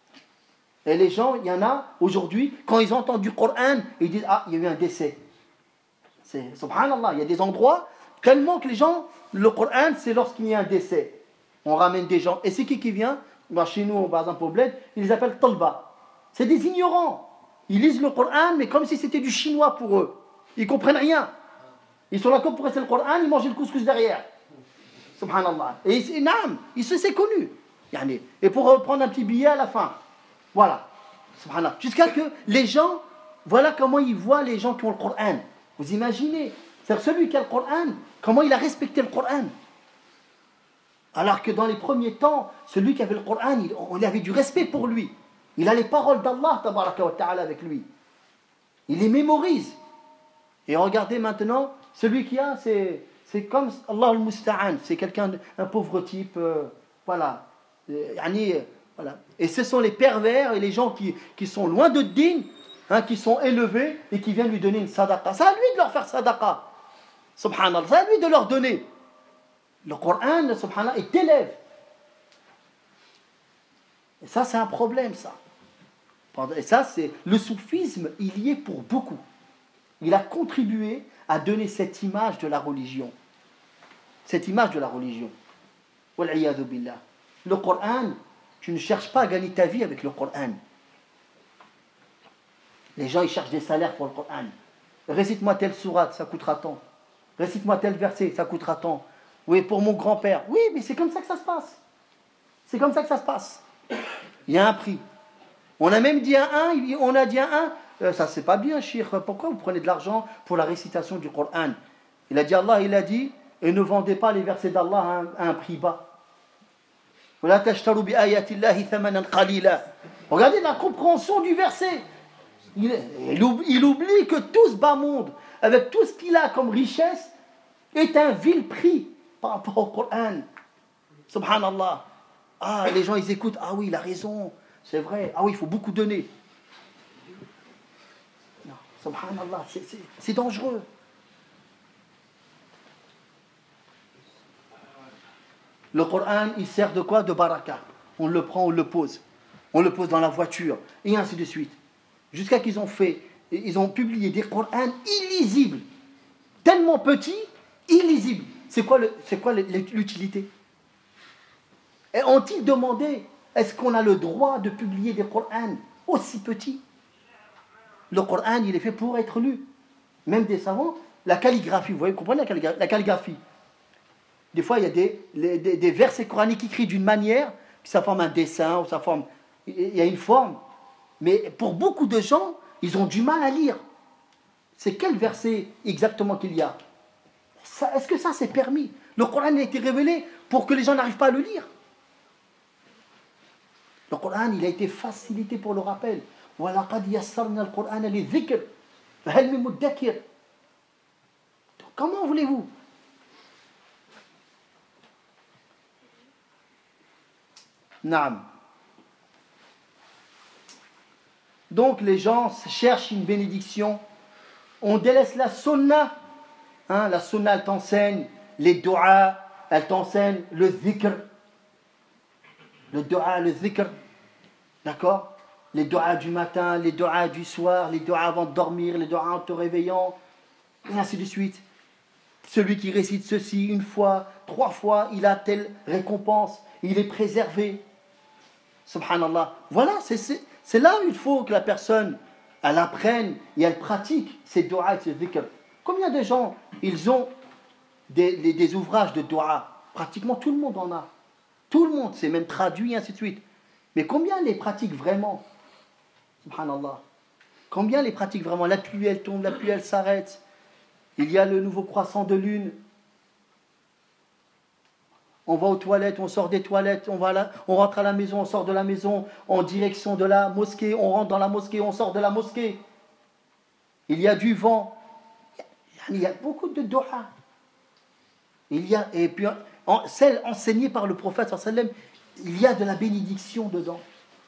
Et les gens, il y en a aujourd'hui, quand ils entendent du Coran, ils disent ah, il y a eu un décès. C'est subhanallah, il y a des endroits tellement que les gens, le Coran, c'est lorsqu'il y a un décès. On ramène des gens. Et c'est qui qui vient? Ben, chez nous, par exemple au bled, ils les appellent talba. C'est des ignorants. Ils lisent le Coran, mais comme si c'était du chinois pour eux. Ils ne comprennent rien. Ils sont là comme pour rester le Coran, ils mangent le couscous derrière. Subhanallah. Et, et naam, c'est connu. Et pour prendre un petit billet à la fin. Voilà. Subhanallah. Jusqu'à que les gens, voilà comment ils voient les gens qui ont le Coran. Vous imaginez, c'est celui qui a le Coran, comment il a respecté le Coran. Alors que dans les premiers temps, celui qui avait le Coran, il, on avait du respect pour lui. Il a les paroles d'Allah tabaraka wa ta'ala avec lui. Il les mémorise. Et regardez maintenant, celui qui a, c'est, c'est comme Allah al-Musta'an, c'est quelqu'un, un pauvre type, euh, voilà. Euh, yani, euh, voilà. Et ce sont les pervers et les gens qui, qui sont loin de din, hein, qui sont élevés et qui viennent lui donner une sadaqa. C'est à lui de leur faire sadaqa. Subhanallah, c'est à lui de leur donner. Le Coran, subhanallah, il t'élève. Et ça, c'est un problème, ça. Et ça, c'est le soufisme, il y est pour beaucoup. Il a contribué à donner cette image de la religion. Cette image de la religion. Wal'iyadu billah. Le Coran, tu ne cherches pas à gagner ta vie avec le Coran. Les gens, ils cherchent des salaires pour le Coran. Récite-moi telle sourate, ça coûtera tant. Récite-moi tel verset, ça coûtera tant. Oui, pour mon grand-père. Oui, mais c'est comme ça que ça se passe. C'est comme ça que ça se passe. Il y a un prix. On a même dit à un, on a dit à un, euh, ça c'est pas bien, Cheikh, pourquoi vous prenez de l'argent pour la récitation du Coran? Il a dit, Allah, il a dit, et ne vendez pas les versets d'Allah à un, à un prix bas. Regardez la compréhension du verset. Il, il, oublie, il oublie que tout ce bas monde, avec tout ce qu'il a comme richesse, est un vil prix par rapport au Coran. Subhanallah. Ah, les gens, ils écoutent. Ah oui, il a raison. C'est vrai. Ah oui, il faut beaucoup donner. Non, subhanallah, c'est, c'est, c'est dangereux. Le Coran, il sert de quoi? De baraka. On le prend, on le pose. On le pose dans la voiture. Et ainsi de suite. Jusqu'à qu'ils ont fait, ils ont publié des Corans illisibles. Tellement petits, illisibles. C'est quoi, le, c'est quoi l'utilité? Et ont-ils demandé, est-ce qu'on a le droit de publier des Corans aussi petits? Le Coran, il est fait pour être lu. Même des savants, la calligraphie, vous voyez, vous comprenez la calligraphie, la calligraphie. Des fois, il y a des, les, des, des versets coraniques écrits d'une manière, puis ça forme un dessin, ou ça forme, il y a une forme. Mais pour beaucoup de gens, ils ont du mal à lire. C'est quel verset exactement qu'il y a? Ça, est-ce que ça, c'est permis? Le Coran a été révélé pour que les gens n'arrivent pas à le lire. Le Coran, il a été facilité pour le rappel. وَلَقَدْ يَسَّرْنَا الْقُرْآنَ لِلذِّكْرِ فَهَلْ مِن مُدَّكِرٍ. Comment voulez-vous? Naam. Donc les gens cherchent une bénédiction. On délaisse la sunna. Hein, la sunna, elle t'enseigne les du'as, elle t'enseigne le dhikr. Le du'a, le dhikr. D'accord? Les du'as du matin, les du'as du soir, les du'as avant de dormir, les du'as en te réveillant, et ainsi de suite. Celui qui récite ceci une fois, trois fois, il a telle récompense, il est préservé. Subhanallah. Voilà, c'est, c'est, c'est là où il faut que la personne, elle apprenne et elle pratique ces du'as et ces dhikr. Combien de gens, ils ont des, des, des ouvrages de du'a? Pratiquement tout le monde en a. Tout le monde, c'est même traduit, et ainsi de suite. Mais combien les pratiquent vraiment? Subhanallah. Combien les pratiquent vraiment? La pluie, elle tombe, la pluie, elle s'arrête. Il y a le nouveau croissant de lune. On va aux toilettes, on sort des toilettes, on, va là, on rentre à la maison, on sort de la maison, en direction de la mosquée, on rentre dans la mosquée, on sort de la mosquée. Il y a du vent. Il y a beaucoup de du'a. Il y a, et puis, en, celle enseignée par le prophète, il y a de la bénédiction dedans.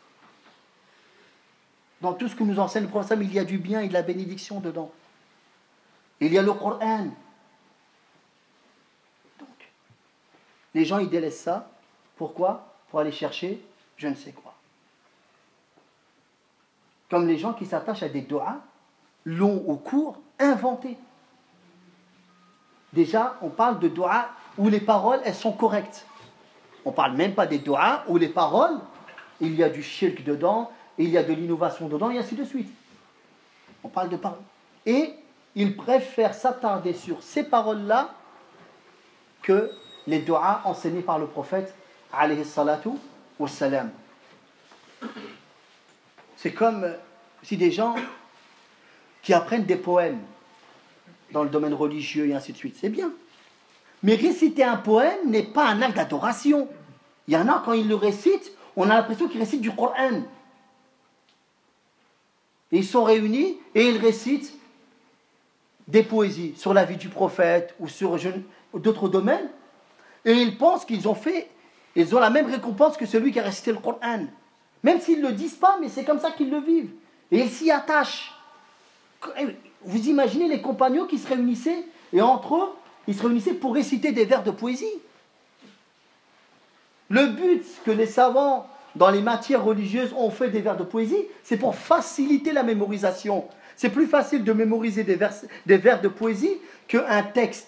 Dans tout ce que nous enseigne le prophète, il y a du bien et de la bénédiction dedans. Il y a le Coran. Donc, les gens, ils délaissent ça. Pourquoi? Pour aller chercher je ne sais quoi. Comme les gens qui s'attachent à des du'as longs ou courts, inventés. Déjà, on parle de du'as où les paroles, elles sont correctes. On ne parle même pas des du'as où les paroles, il y a du shirk dedans, il y a de l'innovation dedans, et ainsi de suite. On parle de paroles. Et ils préfèrent s'attarder sur ces paroles-là que les du'as enseignés par le prophète alayhi salatu wassalam. C'est comme si des gens qui apprennent des poèmes dans le domaine religieux et ainsi de suite, c'est bien. Mais réciter un poème n'est pas un acte d'adoration. Il y en a, quand ils le récitent, on a l'impression qu'ils récitent du Coran. Et ils sont réunis et ils récitent des poésies sur la vie du prophète ou sur d'autres domaines. Et ils pensent qu'ils ont fait, ils ont la même récompense que celui qui a récité le Coran. Même s'ils ne le disent pas, mais c'est comme ça qu'ils le vivent. Et ils s'y attachent. Vous imaginez les compagnons qui se réunissaient, et entre eux, ils se réunissaient pour réciter des vers de poésie. Le but que les savants, dans les matières religieuses, ont fait des vers de poésie, c'est pour faciliter la mémorisation. C'est plus facile de mémoriser des vers, des vers de poésie qu'un texte.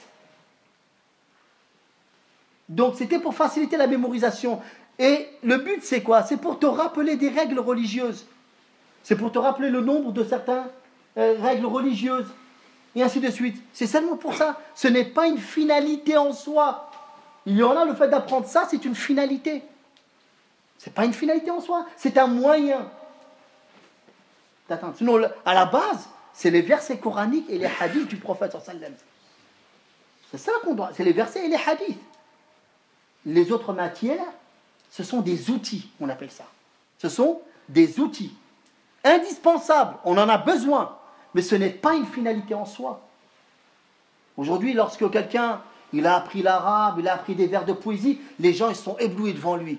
Donc c'était pour faciliter la mémorisation. Et le but c'est quoi? C'est pour te rappeler des règles religieuses. C'est pour te rappeler le nombre de certaines euh, règles religieuses. Et ainsi de suite. C'est seulement pour ça. Ce n'est pas une finalité en soi. Il y en a, le fait d'apprendre ça, c'est une finalité. Ce n'est pas une finalité en soi. C'est un moyen. Attends, sinon, à la base, c'est les versets coraniques et les hadiths du prophète sallallahu alayhi wa sallam. C'est ça qu'on doit. C'est les versets et les hadiths. Les autres matières, ce sont des outils, on appelle ça. Ce sont des outils indispensables. On en a besoin. Mais ce n'est pas une finalité en soi. Aujourd'hui, lorsque quelqu'un il a appris l'arabe, il a appris des vers de poésie, les gens ils sont éblouis devant lui.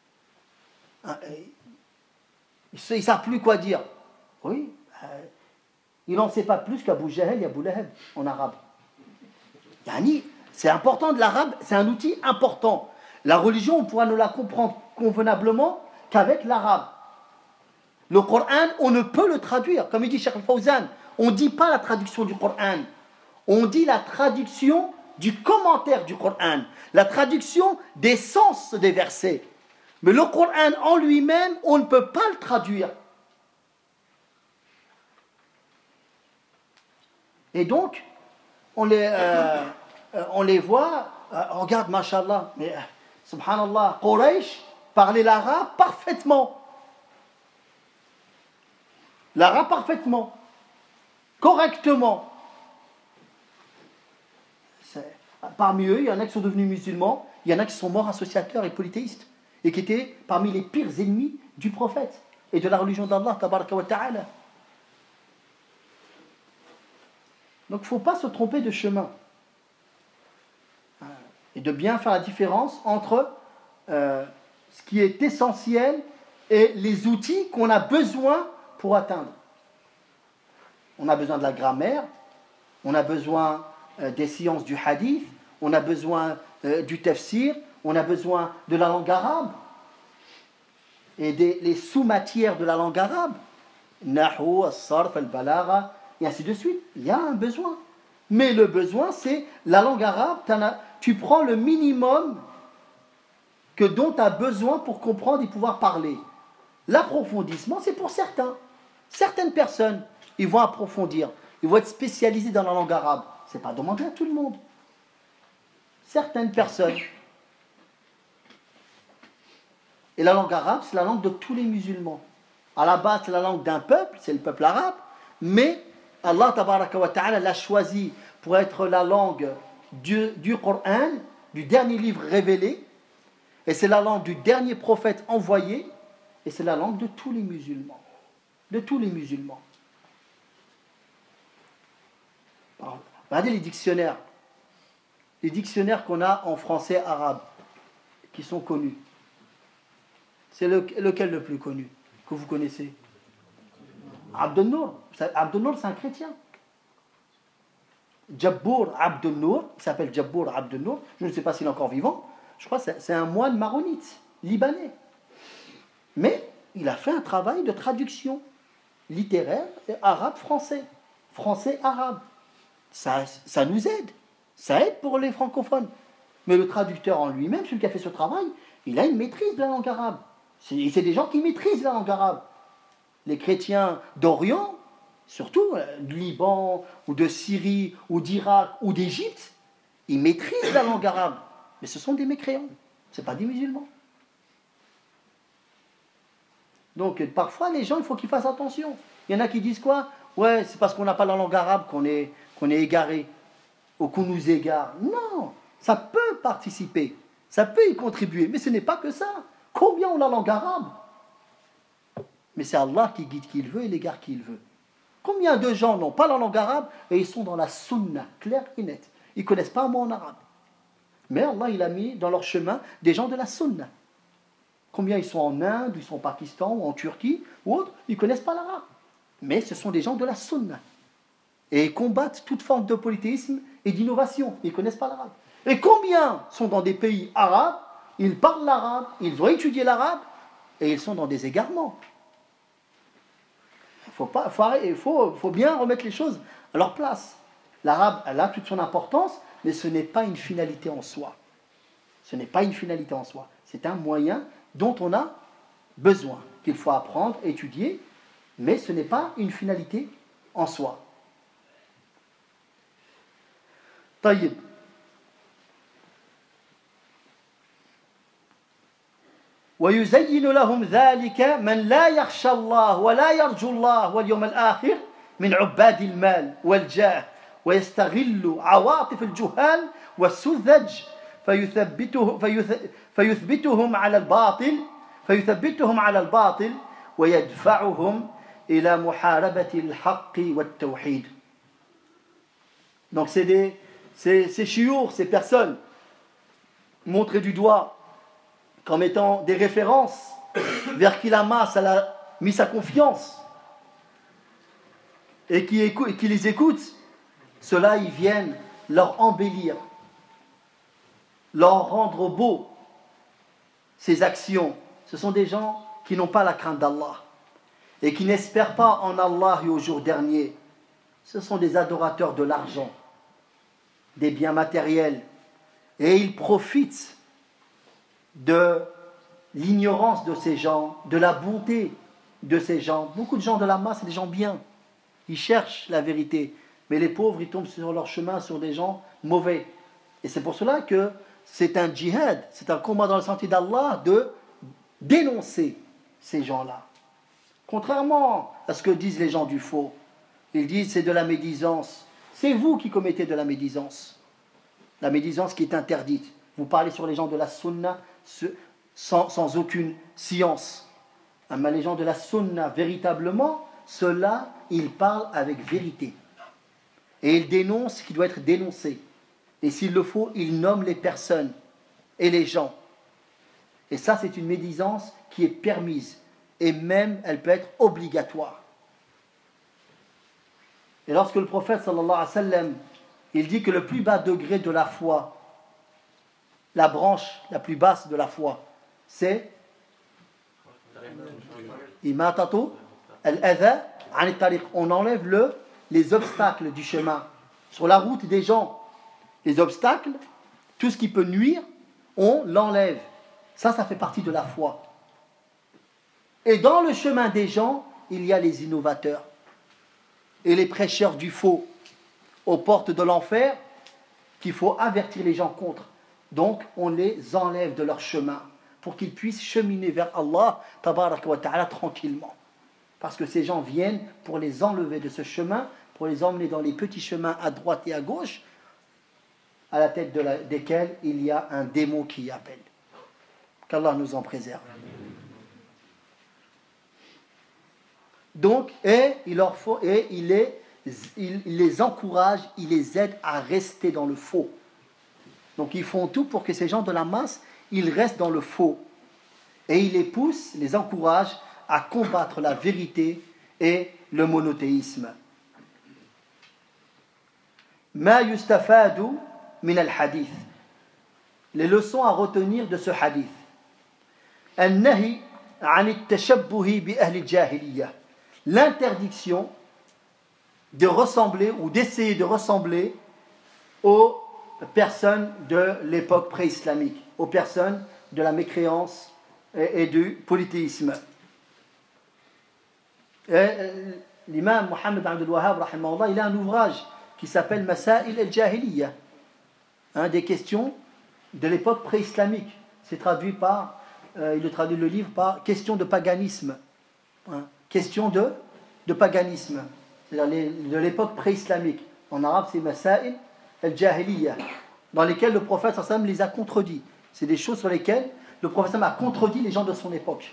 Ils ne savent plus quoi dire. Oui, il n'en sait pas plus qu'Abu Jahl et Abu Lahab en arabe. Yani, c'est important de l'arabe, c'est un outil important. La religion, on pourra ne la comprendre convenablement qu'avec l'arabe. Le Coran, on ne peut le traduire. Comme il dit Cheikh Al-Fawzan, on ne dit pas la traduction du Coran. On dit la traduction du commentaire du Coran. La traduction des sens des versets. Mais le Coran en lui-même, on ne peut pas le traduire. Et donc, on les, euh, on les voit, euh, regarde, mashallah, mais euh, subhanallah, Quraysh parlait l'arabe parfaitement. L'arabe parfaitement, correctement. C'est, parmi eux, il y en a qui sont devenus musulmans, il y en a qui sont morts associateurs et polythéistes, et qui étaient parmi les pires ennemis du prophète et de la religion d'Allah, tabaraka wa ta'ala. Donc il ne faut pas se tromper de chemin. Et de bien faire la différence entre euh, ce qui est essentiel et les outils qu'on a besoin pour atteindre. On a besoin de la grammaire, on a besoin euh, des sciences du hadith, on a besoin euh, du tafsir, on a besoin de la langue arabe et des les sous-matières de la langue arabe, Nahu, as-sarf, al-balagha, et ainsi de suite. Il y a un besoin. Mais le besoin, c'est la langue arabe, as, tu prends le minimum que dont tu as besoin pour comprendre et pouvoir parler. L'approfondissement, c'est pour certains. Certaines personnes, ils vont approfondir, ils vont être spécialisés dans la langue arabe. Ce n'est pas demandé à tout le monde. Certaines personnes. Et la langue arabe, c'est la langue de tous les musulmans. À la base, c'est la langue d'un peuple, c'est le peuple arabe, mais Allah tabaraka wa ta'ala l'a choisi pour être la langue du, du Coran, du dernier livre révélé, et c'est la langue du dernier prophète envoyé, et c'est la langue de tous les musulmans. De tous les musulmans. Alors, regardez les dictionnaires. Les dictionnaires qu'on a en français arabe, qui sont connus. C'est le, lequel le plus connu que vous connaissez? Abdel Nour. Abdel Nour, c'est un chrétien. Jabbour Abdel Nour, il s'appelle Jabbour Abdel Nour, je ne sais pas s'il est encore vivant, je crois que c'est un moine maronite, libanais. Mais il a fait un travail de traduction littéraire arabe-français, français-arabe. Ça, ça nous aide, ça aide pour les francophones. Mais le traducteur en lui-même, celui qui a fait ce travail, il a une maîtrise de la langue arabe. C'est, c'est des gens qui maîtrisent la langue arabe. Les chrétiens d'Orient, surtout euh, du Liban, ou de Syrie, ou d'Irak, ou d'Égypte, ils maîtrisent la langue arabe. Mais ce sont des mécréants, ce ne sont pas des musulmans. Donc parfois, les gens, il faut qu'ils fassent attention. Il y en a qui disent quoi? Ouais, c'est parce qu'on n'a pas la langue arabe qu'on est, qu'on est égaré, ou qu'on nous égare. Non, ça peut participer, ça peut y contribuer, mais ce n'est pas que ça. Combien ont la langue arabe? Mais c'est Allah qui guide qui il veut et l'égare qui il veut. Combien de gens n'ont pas la langue arabe et ils sont dans la sunna, claire et nette. Ils ne connaissent pas un mot en arabe. Mais Allah, il a mis dans leur chemin des gens de la sunna. Combien ils sont en Inde, ils sont au Pakistan, ou en Turquie, ou autre, ils ne connaissent pas l'arabe. Mais ce sont des gens de la sunna. Et ils combattent toute forme de polythéisme et d'innovation. Ils ne connaissent pas l'arabe. Et combien sont dans des pays arabes, ils parlent l'arabe, ils ont étudié l'arabe, et ils sont dans des égarements. Il faut, pas, faut, arrêter, faut, faut bien remettre les choses à leur place. L'arabe, elle a toute son importance, mais ce n'est pas une finalité en soi. Ce n'est pas une finalité en soi. C'est un moyen dont on a besoin, qu'il faut apprendre, étudier, mais ce n'est pas une finalité en soi. طيب. ويزين لهم ذلك من لا يخشى الله ولا يرجو الله واليوم الآخر من عباد المال والجاه ويستغل عواطف الجهال والسذج فيثبته فيثبتهم على الباطل فيثبتهم على الباطل ويدفعهم إلى محاربة الحق والتوحيد. Donc c'est des ces, ces chiours, ces personnes montrées du doigt comme étant des références vers qui la masse elle a mis sa confiance et qui, écoute, et qui les écoute, ceux-là ils viennent leur embellir, leur rendre beau ces actions. Ce sont des gens qui n'ont pas la crainte d'Allah et qui n'espèrent pas en Allah et au jour dernier. Ce sont des adorateurs de l'argent, des biens matériels, et ils profitent de l'ignorance de ces gens, de la bonté de ces gens. Beaucoup de gens de la masse, c'est des gens bien. Ils cherchent la vérité. Mais les pauvres, ils tombent sur leur chemin, sur des gens mauvais. Et c'est pour cela que c'est un djihad, c'est un combat dans le sentier d'Allah de dénoncer ces gens-là. Contrairement à ce que disent les gens du faux. Ils disent c'est de la médisance. C'est vous qui commettez de la médisance. La médisance qui est interdite. Vous parlez sur les gens de la sunna sans, sans aucune science. Mais les gens de la sunna, véritablement, ceux-là, ils parlent avec vérité. Et ils dénoncent ce qui doit être dénoncé. Et s'il le faut, ils nomment les personnes et les gens. Et ça, c'est une médisance qui est permise. Et même, elle peut être obligatoire. Et lorsque le prophète, sallallahu alayhi wa sallam, il dit que le plus bas degré de la foi, la branche la plus basse de la foi, c'est imatatu al-adha an at-tariq. On enlève le, les obstacles du chemin. Sur la route des gens, les obstacles, tout ce qui peut nuire, on l'enlève. Ça, ça fait partie de la foi. Et dans le chemin des gens, il y a les innovateurs et les prêcheurs du faux aux portes de l'enfer qu'il faut avertir les gens contre. Donc, on les enlève de leur chemin pour qu'ils puissent cheminer vers Allah tabaraka wa ta'ala tranquillement. Parce que ces gens viennent pour les enlever de ce chemin, pour les emmener dans les petits chemins à droite et à gauche, à la tête de la, desquels il y a un démon qui y appelle. Qu'Allah nous en préserve. Donc, et il, leur faut, et il, les, il, il les encourage, il les aide à rester dans le faux. Donc ils font tout pour que ces gens de la masse, ils restent dans le faux. Et il les pousse, les encourage à combattre la vérité et le monothéisme. Ma yustafadu min al-hadith. Les leçons à retenir de ce hadith. An-nahi an at-tashabbuhi bi ahli al-jahiliyah. L'interdiction de ressembler ou d'essayer de ressembler aux personnes de l'époque pré-islamique, aux personnes de la mécréance et, et du polythéisme. Et l'imam Mohammed Abdul Wahhab, rahimahullah, il a un ouvrage qui s'appelle Masail al-Jahiliya, hein, des questions de l'époque pré-islamique. C'est traduit par, euh, il traduit le livre par question de paganisme. Hein, question de, de paganisme, c'est-à-dire les, de l'époque pré-islamique. En arabe, c'est Masail al-Jahiliya, dans lesquelles le prophète sallallahu alayhi wa sallam les a contredits. C'est des choses sur lesquelles le prophète sallallahu alayhi wa sallam a contredit les gens de son époque.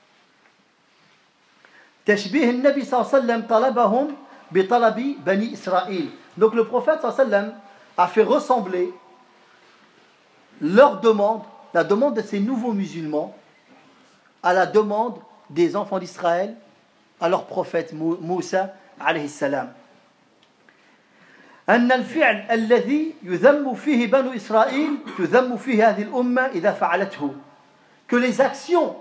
Tashbih al-Nabi sallallahu alayhi wa sallam talabahum bi talabi bani Israël. Donc le prophète sallallahu alayhi wa sallam a fait ressembler leur demande, la demande de ces nouveaux musulmans, à la demande des enfants d'Israël à leur prophète Moussa alayhi salam. أن الفعل الذي يذم فيه بنو إسرائيل تذم فيه هذه الأمة إذا فعلته. Que les actions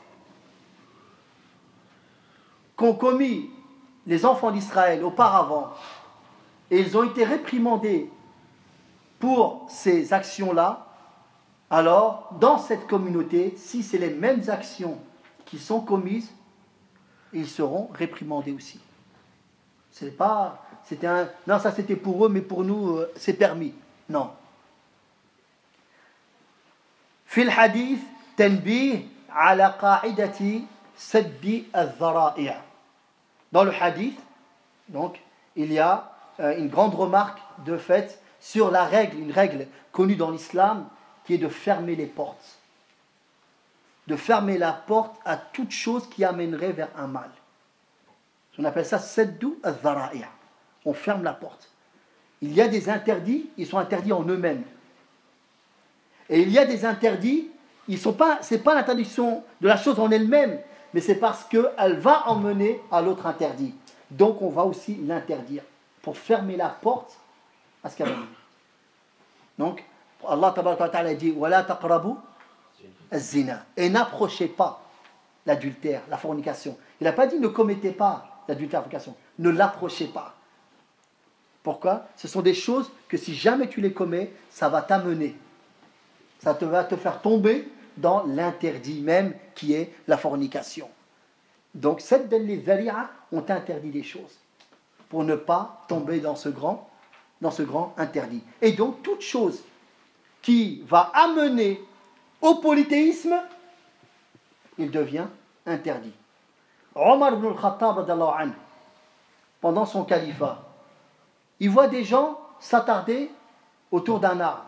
qu'ont commis les enfants d'Israël auparavant, et ils ont été réprimandés pour ces actions-là, alors dans cette communauté, si c'est les mêmes actions qui sont commises, ils seront réprimandés aussi. C'est pas, c'était un, non, ça c'était pour eux, mais pour nous euh, c'est permis. Non. في الحديث تنبيه على قاعدة سد الذرائع. Dans le hadith, donc, il y a euh, une grande remarque de fait sur la règle, une règle connue dans l'islam, qui est de fermer les portes. De fermer la porte à toute chose qui amènerait vers un mal. On appelle ça saddu al-dhara'i'. On ferme la porte. Il y a des interdits, ils sont interdits en eux-mêmes. Et il y a des interdits, ils sont pas, c'est pas l'interdiction de la chose en elle-même, mais c'est parce qu'elle va emmener à l'autre interdit. Donc on va aussi l'interdire pour fermer la porte à ce qu'elle va mener. Donc Allah tabaraka wa ta'ala dit wala taqrabu az-zina, et n'approchez pas l'adultère, la fornication. Il n'a pas dit ne commettez pas l'adultère, la fornication. Ne l'approchez pas. Pourquoi? Ce sont des choses que si jamais tu les commets, ça va t'amener. Ça te va te faire tomber dans l'interdit même qui est la fornication. Donc, cette les dhari'a ont interdit des choses pour ne pas tomber dans ce grand, dans ce grand interdit. Et donc, toute chose qui va amener au polythéisme, il devient interdit. Omar ibn al-Khattab, pendant son califat, il voit des gens s'attarder autour d'un arbre.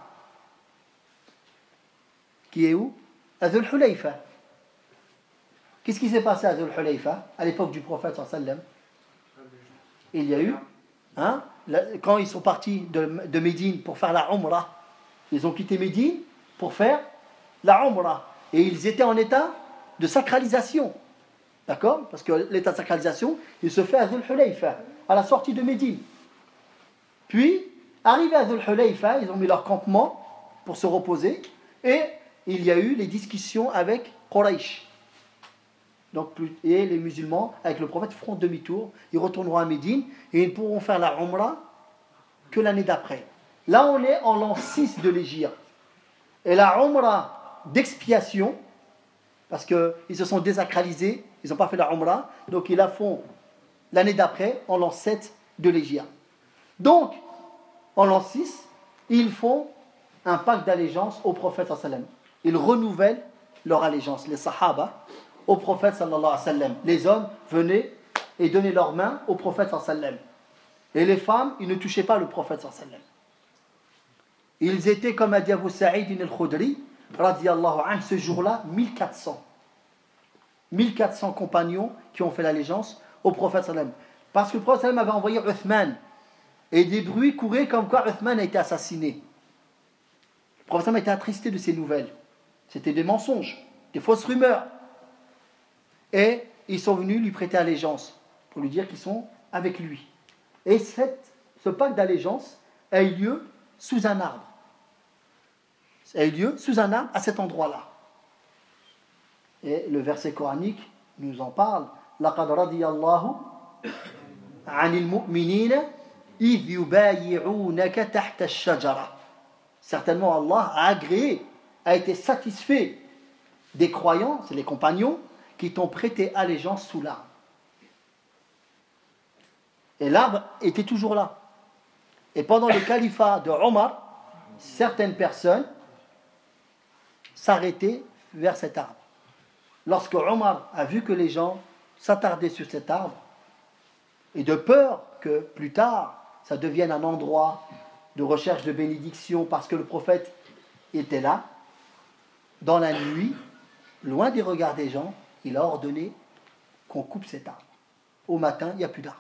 Qui est où? À Dhul Hulayfa. Qu'est-ce qui s'est passé à Dhul Hulayfa à l'époque du prophète sallallahu alayhi wa sallam? Il y a eu, hein, quand ils sont partis de, de Médine pour faire la Umrah, ils ont quitté Médine pour faire la Umrah. Et ils étaient en état de sacralisation. D'accord? Parce que l'état de sacralisation, il se fait à Dhul Hulayfa, à la sortie de Médine. Puis, arrivés à Dhul Hulayfa, ils ont mis leur campement pour se reposer. Et il y a eu les discussions avec Quraysh. Donc, et les musulmans, avec le prophète, feront demi-tour. Ils retourneront à Médine et ils ne pourront faire la Umrah que l'année d'après. Là, on est en l'an six de l'Hégire. Et la Umrah d'expiation, parce qu'ils se sont désacralisés, ils n'ont pas fait la Umrah, donc ils la font l'année d'après, en l'an sept de l'Hégire. Donc, en l'an six, ils font un pacte d'allégeance au prophète sallallahu alayhi wa sallam. Ils renouvellent leur allégeance, les sahaba, au prophète sallallahu alayhi wa sallam. Les hommes venaient et donnaient leurs mains au prophète sallallahu alayhi wa sallam. Et les femmes, ils ne touchaient pas le prophète sallallahu alayhi wa sallam. Ils étaient, comme a dit Abu Sa'id al-Khudri, radiyallahu anhu, ce jour-là, mille quatre cents. mille quatre cents compagnons qui ont fait l'allégeance au prophète sallallahu alayhi wa sallam. Parce que le prophète sallallahu alayhi wa sallam avait envoyé Uthman. Et des bruits couraient comme quoi Uthman a été assassiné. Le prophète sallallahu alayhi wa sallam était attristé de ces nouvelles. C'était des mensonges, des fausses rumeurs. Et ils sont venus lui prêter allégeance pour lui dire qu'ils sont avec lui. Et cette, ce pacte d'allégeance a eu lieu sous un arbre. Ça a eu lieu sous un arbre à cet endroit-là. Et le verset coranique nous en parle. لَقَدْ رَضِيَ اللَّهُ عَنِ الْمُؤْمِنِينَ إِذْ يُبَايِعُونَكَ تَحْتَ الشَّجَرَةِ. Certainement Allah a agréé, a été satisfait des croyants, c'est les compagnons, qui t'ont prêté allégeance sous l'arbre. Et l'arbre était toujours là. Et pendant le califat de Omar, certaines personnes s'arrêtaient vers cet arbre. Lorsque Omar a vu que les gens s'attardaient sur cet arbre, et de peur que plus tard, ça devienne un endroit de recherche de bénédiction parce que le prophète était là, dans la nuit, loin des regards des gens, il a ordonné qu'on coupe cet arbre. Au matin, il n'y a plus d'arbre.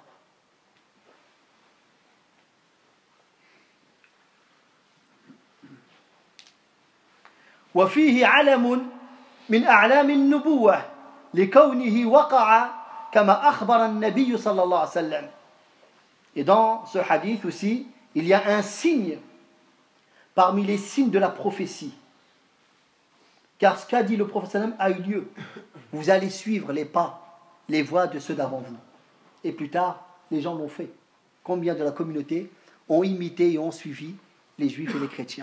وفيه علم من أعلام النبوة لكونه وقع كما أخبر النبي صلى الله عليه وسلم. Et dans ce hadith aussi, il y a un signe parmi les signes de la prophétie. Car ce qu'a dit le prophète sallam a eu lieu. Vous allez suivre les pas, les voies de ceux d'avant vous. Et plus tard, les gens l'ont fait. Combien de la communauté ont imité et ont suivi les juifs et les chrétiens?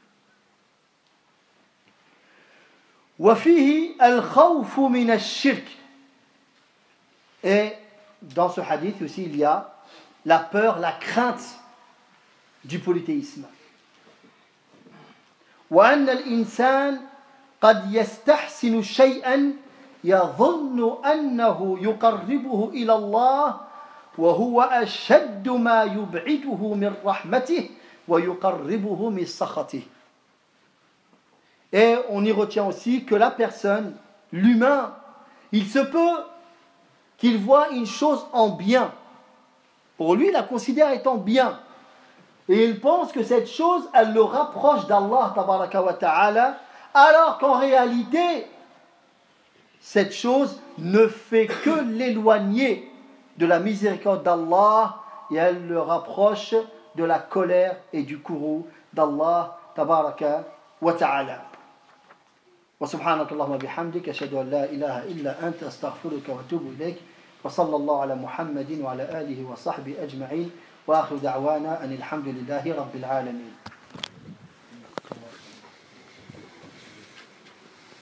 وفيه الخوف من الشرك. Et dans ce hadith aussi, il y a la peur, la crainte du polythéisme. وأن الإنسان قد يستحسن شيئا يظن أنه يقربه إلى الله وهو أشد ما يبعده من رحمته ويقربه من سخطه. Et on y retient aussi que la personne, l'humain, il se peut qu'il voit une chose en bien. Pour lui, il la considère étant bien. Et il pense que cette chose, elle le rapproche d'Allah, tabaraka wa ta'ala, alors qu'en réalité, cette chose ne fait que l'éloigner de la miséricorde d'Allah et elle le rapproche de la colère et du courroux d'Allah, tabaraka wa ta'ala. وسبحانك اللهم بحمدك أشهد أن لا إله إلا أنت أستغفرك وأتوب إليك وصلى الله على محمد وعلى آله وصحبه أجمعين وآخر دعوانا أن الحمد لله رب العالمين.